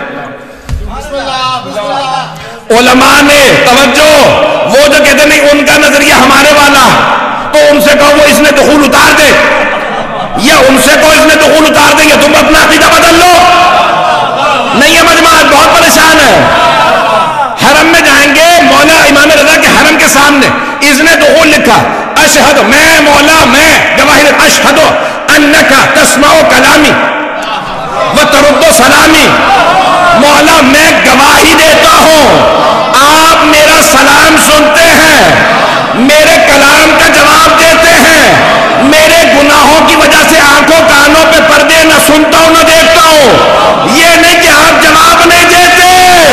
علماء نے. توجہ، وہ جو کہتے نہیں ان کا نظریہ ہمارے والا، تو ان سے کہو وہ اذن دخول اتار دے، یا ان سے کہو اذن دخول اتار دے، یا تم اپنا عقیدہ بدل لو. نہیں ہے مجموعات بہت پریشان ہے. حرم میں جائیں گے، مولا امام رضا کے حرم کے سامنے اذن دخول لکھا، اشہد میں مولا میں گواہی اشہد انکا تسمع کلامی و ترد سلامی، مولا میں گواہی دیتا ہوں آپ میرا سلام سنتے ہیں، میرے کلام کا جواب دیتے ہیں، میرے گناہوں کی وجہ سے آنکھوں کانوں پہ پردے نہ سنتا ہوں نہ دیکھتا ہوں. یہ نہیں کہ آپ جواب نہیں دیتے.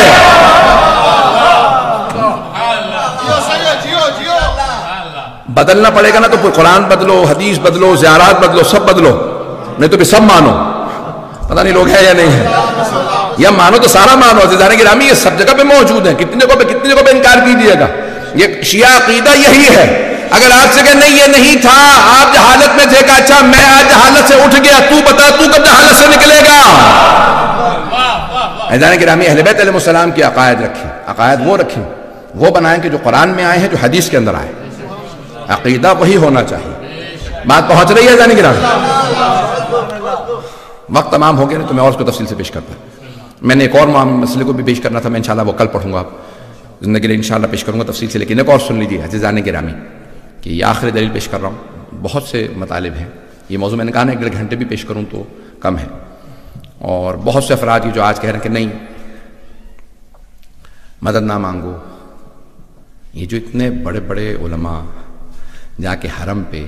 بدلنا پڑے گا نا تو قرآن بدلو، حدیث بدلو، زیارات بدلو، سب بدلو، نہیں تو پھر سب مانو. پتہ نہیں لوگ ہے یا نہیں ہے، یا مانو تو سارا مانو. عزیزان گرامی یہ سب جگہ پہ موجود ہیں، کتنی جگہ پہ کتنی جگہ پہ انکار کیجیے گا. یہ شیعہ عقیدہ یہی ہے. اگر آپ سے کہ نہیں یہ نہیں تھا، آپ جہالت میں تھے، کہ اچھا میں آج جہالت سے اٹھ گیا، تو بتا تو کب جہالت سے نکلے گا. عزیزان گرامی اہل بیت علیہ السلام کی عقائد رکھیں، عقائد وہ رکھیں وہ بنائیں کہ جو قرآن میں آئے ہیں، جو حدیث کے اندر آئے. عقیدہ وہی ہونا چاہیے. بات پہنچ رہی ہے عزیزان گرامی؟ وقت تمام ہو گیا نہیں تو میں اور اس کو تفصیل سے پیش کرتا. میں نے ایک اور مسئلے کو بھی پیش کرنا تھا, میں انشاءاللہ وہ کل پڑھوں گا, زندگی لیے انشاءاللہ پیش کروں گا تفصیل سے. لیکن ایک اور سن لیجیے عزیزان گرامی کہ یہ آخری دلیل پیش کر رہا ہوں. بہت سے مطالب ہیں, یہ موضوع میں نے کہا نا ایک ڈیڑھ گھنٹے بھی پیش کروں تو کم ہے. اور بہت سے افراد یہ جو آج کہہ رہے ہیں کہ نہیں مدد نہ مانگو, یہ جو اتنے بڑے بڑے علماء جا کے حرم پہ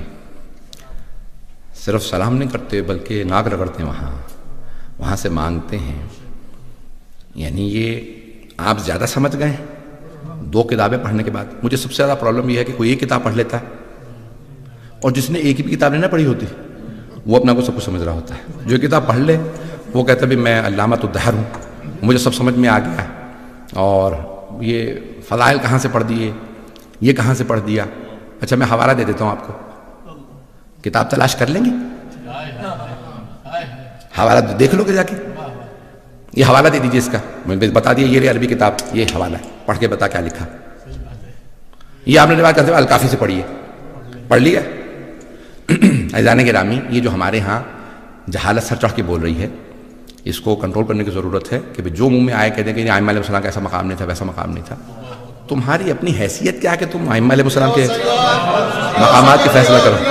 صرف سلام نہیں کرتے بلکہ ناک رگڑتے ہیں, وہاں وہاں سے مانگتے ہیں, یعنی یہ آپ زیادہ سمجھ گئے ہیں دو کتابیں پڑھنے کے بعد. مجھے سب سے زیادہ پرابلم یہ ہے کہ کوئی ایک کتاب پڑھ لیتا ہے اور جس نے ایک ہی بھی کتاب نہیں نہ پڑھی ہوتی وہ اپنا کو سب کچھ سمجھ رہا ہوتا ہے. جو کتاب پڑھ لے وہ کہتا ہے بھی میں علامۃ الدہر ہوں, مجھے سب سمجھ میں آ گیا ہے, اور یہ فضائل کہاں سے پڑھ دیے, یہ کہاں سے پڑھ دیا. اچھا میں حوالہ دے دیتا ہوں آپ کو, کتاب تلاش کر لیں گے, حوالہ دیکھ لو گے جا کے, یہ حوالہ دے دیجیے اس کا, میں بتا دیا یہ عربی کتاب یہ حوالہ ہے, پڑھ کے بتا کیا لکھا. یہ آپ نے روایت کرتے ہوئے الکافی سے پڑھیے, پڑھ لیا. عزیزان گرامی یہ جو ہمارے ہاں جہالت سر چڑھ کے بول رہی ہے اس کو کنٹرول کرنے کی ضرورت ہے کہ جو منہ میں آئے کہہ دیں کہ ائمہ علیہ السلام کا ایسا مقام نہیں تھا ویسا مقام نہیں تھا. تمہاری اپنی حیثیت کیا ہے کہ تم ائمہ علیہ السلام کے مقامات کے فیصلہ کرو.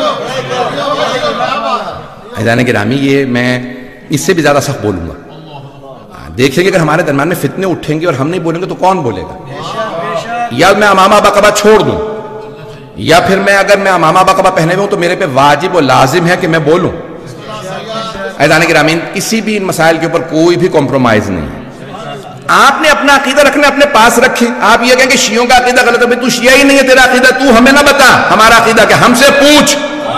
عزیزان گرامی یہ میں اس سے بھی زیادہ سخت بولوں گا. دیکھیں گے اگر ہمارے درمیان میں فتنے اٹھیں گے اور ہم نہیں بولیں گے تو کون بولے گا. یا میں امامہ بقبہ چھوڑ دوں, یا پھر میں اگر میں امامہ بقبہ پہنے ہوئے ہوں تو میرے پہ واجب و لازم ہے کہ میں بولوں. عزیزان گرامی کسی بھی ان مسائل کے اوپر کوئی بھی کمپرومائز نہیں ہے. آپ نے اپنا عقیدہ رکھنا اپنے پاس رکھیں. آپ یہ کہیں کہ شیعوں کا عقیدہ غلط ہے, تو شیعہ ہی نہیں ہے تیرا عقیدہ, تو ہمیں نہ بتا ہمارا عقیدہ کہ ہم سے پوچھ,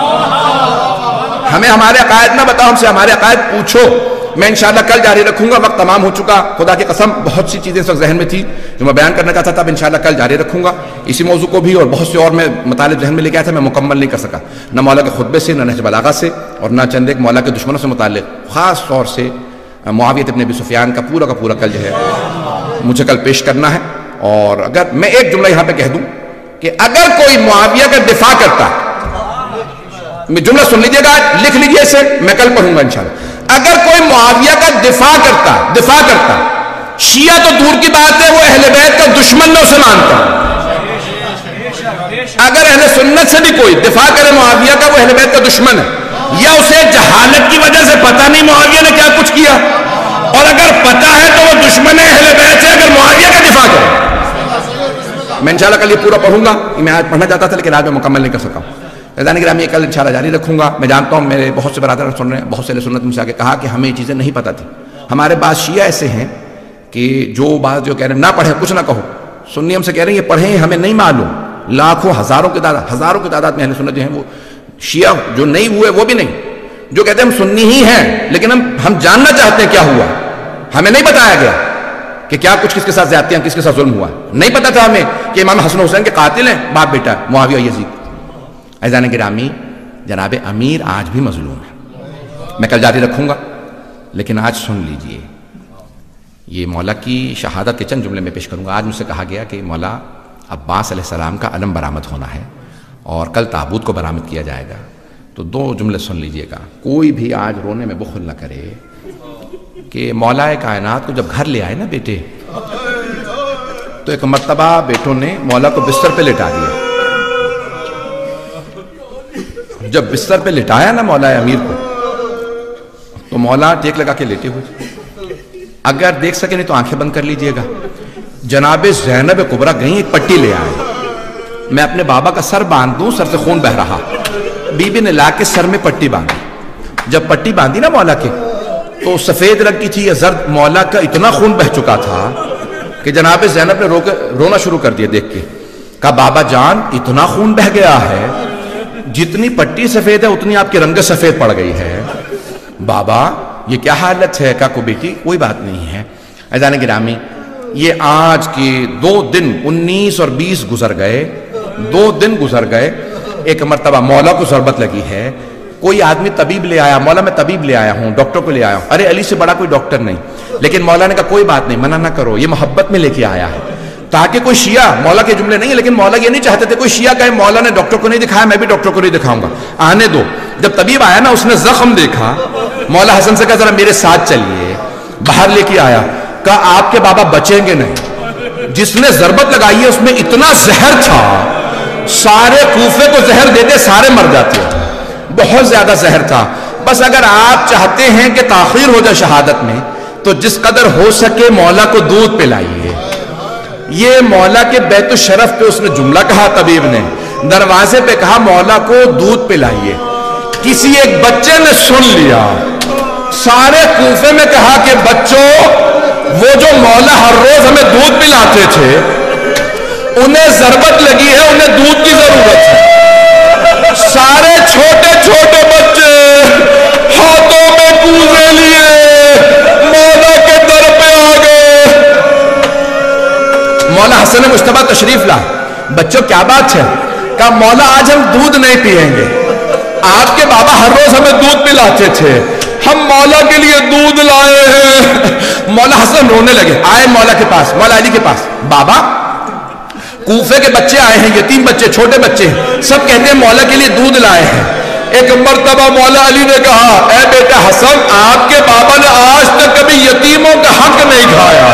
ہمیں ہمارے عقائد نہ بتاؤ, ہم سے ہمارے عقائد پوچھو. میں انشاءاللہ کل جاری رکھوں گا, وقت تمام ہو چکا, خدا کی قسم بہت سی چیزیں اس وقت ذہن میں تھی جو میں بیان کرنا چاہتا تھا, اب انشاءاللہ کل جاری رکھوں گا اسی موضوع کو بھی. اور بہت سے اور میں مطالب ذہن میں لے کے آیا تھا, میں مکمل نہیں کر سکا, نہ مولا کے خطبے سے, نہ نہج بلاغہ سے, اور نہ چند ایک مولا کے دشمنوں سے متعلق خاص طور سے معاویہ ابن ابی سفیان کا پورا کا پورا کل جو ہے مجھے کل پیش کرنا ہے. اور اگر میں ایک جملہ یہاں پہ کہہ دوں کہ اگر کوئی معاویہ کا دفاع کرتا, جملہ سن لیجیے گا, لکھ لیجیے اسے, میں کل پڑھوں گا انشاءاللہ. اگر کوئی معاویہ کا دفاع کرتا دفاع کرتا شیعہ تو دور کی بات ہے, وہ اہل بیت کا دشمن میں اسے مانتا. اگر اہل سنت سے بھی کوئی دفاع کرے معاویہ کا, وہ اہل بیت کا دشمن ہے, یا اسے جہالت کی وجہ سے پتہ نہیں معاویہ نے کیا کچھ کیا, اور اگر پتہ ہے تو وہ دشمن ہے اہل بیت سے اگر معاویہ کا دفاع کرے. میں انشاءاللہ کل یہ پورا پڑھوں گا, میں آج پڑھنا چاہتا تھا لیکن آج میں مکمل نہیں کر سکا. عزیزان گرامی کل انشاءاللہ جاری رکھوں گا. میں جانتا ہوں میرے بہت سے برادر سن رہے ہیں, بہت سے سنت مجھ سے آگے کہا کہ ہمیں یہ چیزیں نہیں پتہ تھی. ہمارے بعض شیعہ ایسے ہیں کہ جو بعض جو کہہ رہے ہیں نہ پڑھیں کچھ نہ کہو, سنی ہم سے کہہ رہے ہیں یہ پڑھیں ہمیں نہیں معلوم. لاکھوں ہزاروں کی تعداد ہزاروں کی تعداد میں اہل سنت جو ہیں وہ شیعہ جو نہیں ہوئے وہ بھی نہیں, جو کہتے ہیں ہم سنی ہی ہیں لیکن ہم ہم جاننا چاہتے ہیں کیا ہوا, ہمیں نہیں بتایا گیا کہ کیا کچھ کس کے ساتھ زیادتیاں کس کے ساتھ ظلم ہوا. نہیں پتہ تھا ہمیں کہ امام حسن حسین کے قاتل ہیں باپ بیٹا معاویہ یزید. عزیزان گرامی جناب امیر آج بھی مظلوم ہے. میں کل جاری رکھوں گا لیکن آج سن لیجئے, یہ مولا کی شہادت کے چند جملے میں پیش کروں گا. آج مجھ سے کہا گیا کہ مولا عباس علیہ السلام کا علم برآمد ہونا ہے اور کل تابوت کو برآمد کیا جائے گا, تو دو جملے سن لیجئے گا. کوئی بھی آج رونے میں بخل نہ کرے کہ مولا کائنات کو جب گھر لے آئے نا بیٹے, تو ایک مرتبہ بیٹوں نے مولا کو بستر پہ لٹا دیا. جب بستر پہ لٹایا نا مولا امیر کو, تو مولا ٹیک لگا کے لیٹے ہوئے. اگر دیکھ سکے نہیں تو آنکھیں بند کر لیجئے گا. جناب زینب کبریٰ گئیں ایک پٹی لے آئے, میں اپنے بابا کا سر باندھ دوں, سر سے خون بہ رہا. بی بی نے لا کے سر میں پٹی باندھی. جب پٹی باندھی نا مولا کے, تو سفید رنگ کی تھی یا زرد, مولا کا اتنا خون بہ چکا تھا کہ جناب زینب نے رو کے رونا شروع کر دیا دیکھ کے. کہا بابا جان اتنا خون بہ گیا ہے, جتنی پٹی سفید ہے اتنی آپ کی رنگ سفید پڑ گئی ہے. بابا یہ کیا حالت ہے؟ کہا کو بیٹی کوئی بات نہیں ہے. عزیزان گرامی یہ آج کے دو دن انیس اور بیس گزر گئے, دو دن گزر گئے. ایک مرتبہ مولا کو ضربت لگی ہے, کوئی آدمی طبیب لے آیا, مولا میں طبیب لے آیا ہوں, ڈاکٹر کو لے آیا ہوں. ارے علی سے بڑا کوئی ڈاکٹر نہیں. لیکن مولا نے کہا کوئی بات نہیں, منع نہ کرو, یہ محبت میں لے کے آیا ہے. تاکہ کوئی شیعہ, مولا کے جملے نہیں ہے لیکن مولا یہ نہیں چاہتے تھے کوئی شیعہ کہے مولا نے ڈاکٹر کو نہیں دکھایا, میں بھی ڈاکٹر کو نہیں دکھاؤں گا, آنے دو. جب طبیب آیا نا, اس نے زخم دیکھا, مولا حسن سے کہا ذرا میرے ساتھ چلیے. باہر لے کے آیا, کہا آپ کے بابا بچیں گے نہیں. جس نے ضربت لگائی ہے اس میں اتنا زہر تھا, سارے کوفے کو زہر دیتے سارے مر جاتے, بہت زیادہ زہر تھا. بس اگر آپ چاہتے ہیں کہ تاخیر ہو جائے شہادت میں تو جس قدر ہو سکے مولا کو دودھ پلائیے. یہ مولا کے بیت الشرف پہ اس نے جملہ کہا, طبیب نے دروازے پہ کہا مولا کو دودھ پلائیے. کسی ایک بچے نے سن لیا, سارے کوفے میں کہا کہ بچوں, وہ جو مولا ہر روز ہمیں دودھ پلاتے تھے انہیں ضربت لگی ہے, انہیں دودھ کی ضرورت ہے. سارے چھوٹے چھوٹے بچے ہاتھوں میں کوزے لیے مولا کے در پہ آ گئے. مولا حسن مجتبیٰ تشریف لا. بچوں کیا بات ہے؟ کہا مولا آج ہم دودھ نہیں پیئیں گے, آپ کے بابا ہر روز ہمیں دودھ پلاتے تھے, ہم مولا کے لیے دودھ لائے ہیں. مولا حسن رونے لگے. آئے مولا کے پاس, مولا علی کے پاس. بابا کوفے کے بچے آئے ہیں, یتیم بچے, چھوٹے بچے, سب کہتے ہیں مولا کے لیے دودھ لائے ہیں. ایک مرتبہ مولا علی نے کہا, اے بیٹا حسن, آپ کے بابا نے آج تک کبھی یتیموں کا حق نہیں کھایا.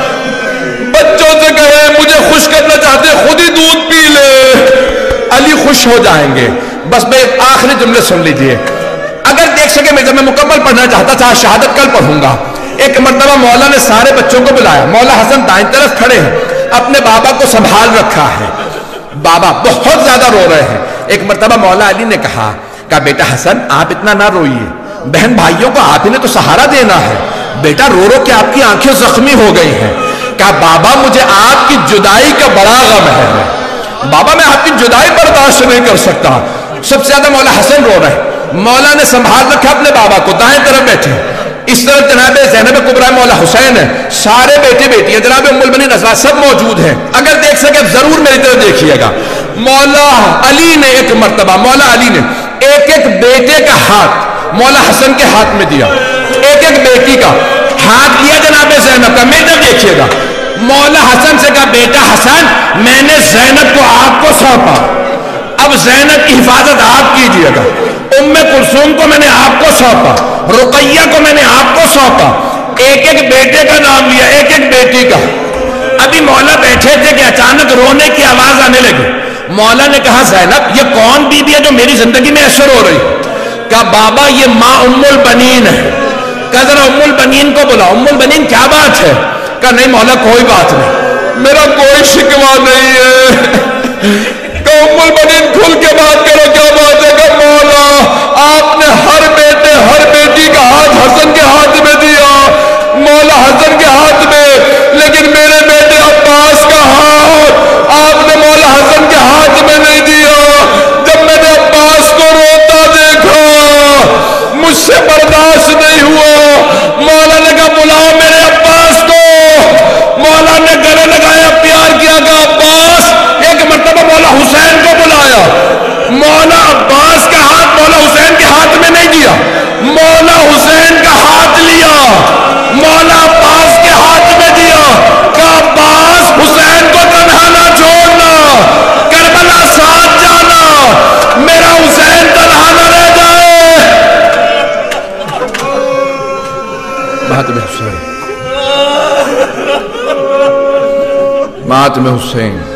بچوں سے کہے مجھے خوش کرنا چاہتے خود ہی دودھ پی لے, علی خوش ہو جائیں گے. بس میں آخری جملے سن لیجئے. اگر دیکھ سکے میں جب میں مکمل پڑھنا چاہتا تھا, شہادت کل پڑھوں گا. ایک مرتبہ مولا نے سارے بچوں کو بلایا. مولا حسن دائیں طرف کھڑے ہیں, اپنے بابا کو سنبھال رکھا ہے. بابا بہت زیادہ رو رہے ہیں. ایک مرتبہ مولا علی نے کہا, کہا بیٹا حسن آپ اتنا نہ روئیے, بہن بھائیوں کو آپ ہی نے تو سہارا دینا ہے. بیٹا رو رو کے آپ کی آنکھیں زخمی ہو گئی ہیں. کہا بابا مجھے آپ کی جدائی کا بڑا غم ہے, بابا میں آپ کی جدائی برداشت نہیں کر سکتا. سب سے زیادہ مولا حسن رو رہے. مولا نے سنبھال رکھا اپنے بابا کو, دائیں طرف بیٹھے. اس طرف جناب زینب کبریٰ مولا حسین ہے, سارے بیٹے بیٹیاں جناب ام المؤمنین ازواج سب موجود ہیں. اگر دیکھ سکے ضرور میری طرف دیکھیے گا. مولا علی نے ایک مرتبہ مولا علی نے ایک ایک بیٹے کا ہاتھ مولا حسن کے ہاتھ میں دیا, ایک ایک بیٹی کا ہاتھ لیا جناب زینب کا. میری طرف دیکھیے گا. مولا حسن سے کہا بیٹا حسن میں نے زینب کو آپ کو سونپا, اب زینب کی حفاظت آپ کیجئے گا. ام کلثوم کو میں نے آپ کو سونپا, رقیہ کو میں نے آپ کو سونپا. ایک ایک بیٹے کا نام لیا, ایک ایک بیٹی کا. ابھی مولا بیٹھے تھے کہ اچانک رونے کی آواز آنے لگی. مولا نے کہا زینب یہ کون بی بی ہے جو میری زندگی میں اثر ہو رہی؟ کہا بابا یہ ماں ام البنین ہے. کہا ذرا ام البنین کو بلا. ام البنین کیا بات ہے؟ کہا نہیں مولا کوئی بات نہیں, میرا کوئی شکوہ نہیں ہے. کہ ام البنین کھل کے بات کرو, کیا بات ہے؟ کہ مولا آپ نے ہر بیٹے ہر بیٹی کا ہاتھ حسن کے ہاتھ میں دیا, مولا حسن کے ہاتھ میں, لیکن میرے بیٹے عباس کا ہاتھ آپ نے مولا حسن کے ہاتھ میں نہیں دیا. جب میں نے عباس کو روتا دیکھا مجھ سے برداشت نہیں ہوا. مولا نے کہا بلاؤ میرے عباس کو. مولا نے گلے لگایا, پیار کیا. کہ عباس. ایک مرتبہ مولا حسین کو بلایا. مولا عباس کا ہاتھ مولا حسین کے ہاتھ میں نہیں دیا, مولا حسین کا ہاتھ لیا, مولا عباس کے ہاتھ میں دیا. کہ عباس حسین کو تنہا نہ چھوڑنا, کربلا ساتھ جانا, میرا حسین تنہا نہ رہ جائے. ماتم حسین, ماتم حسین.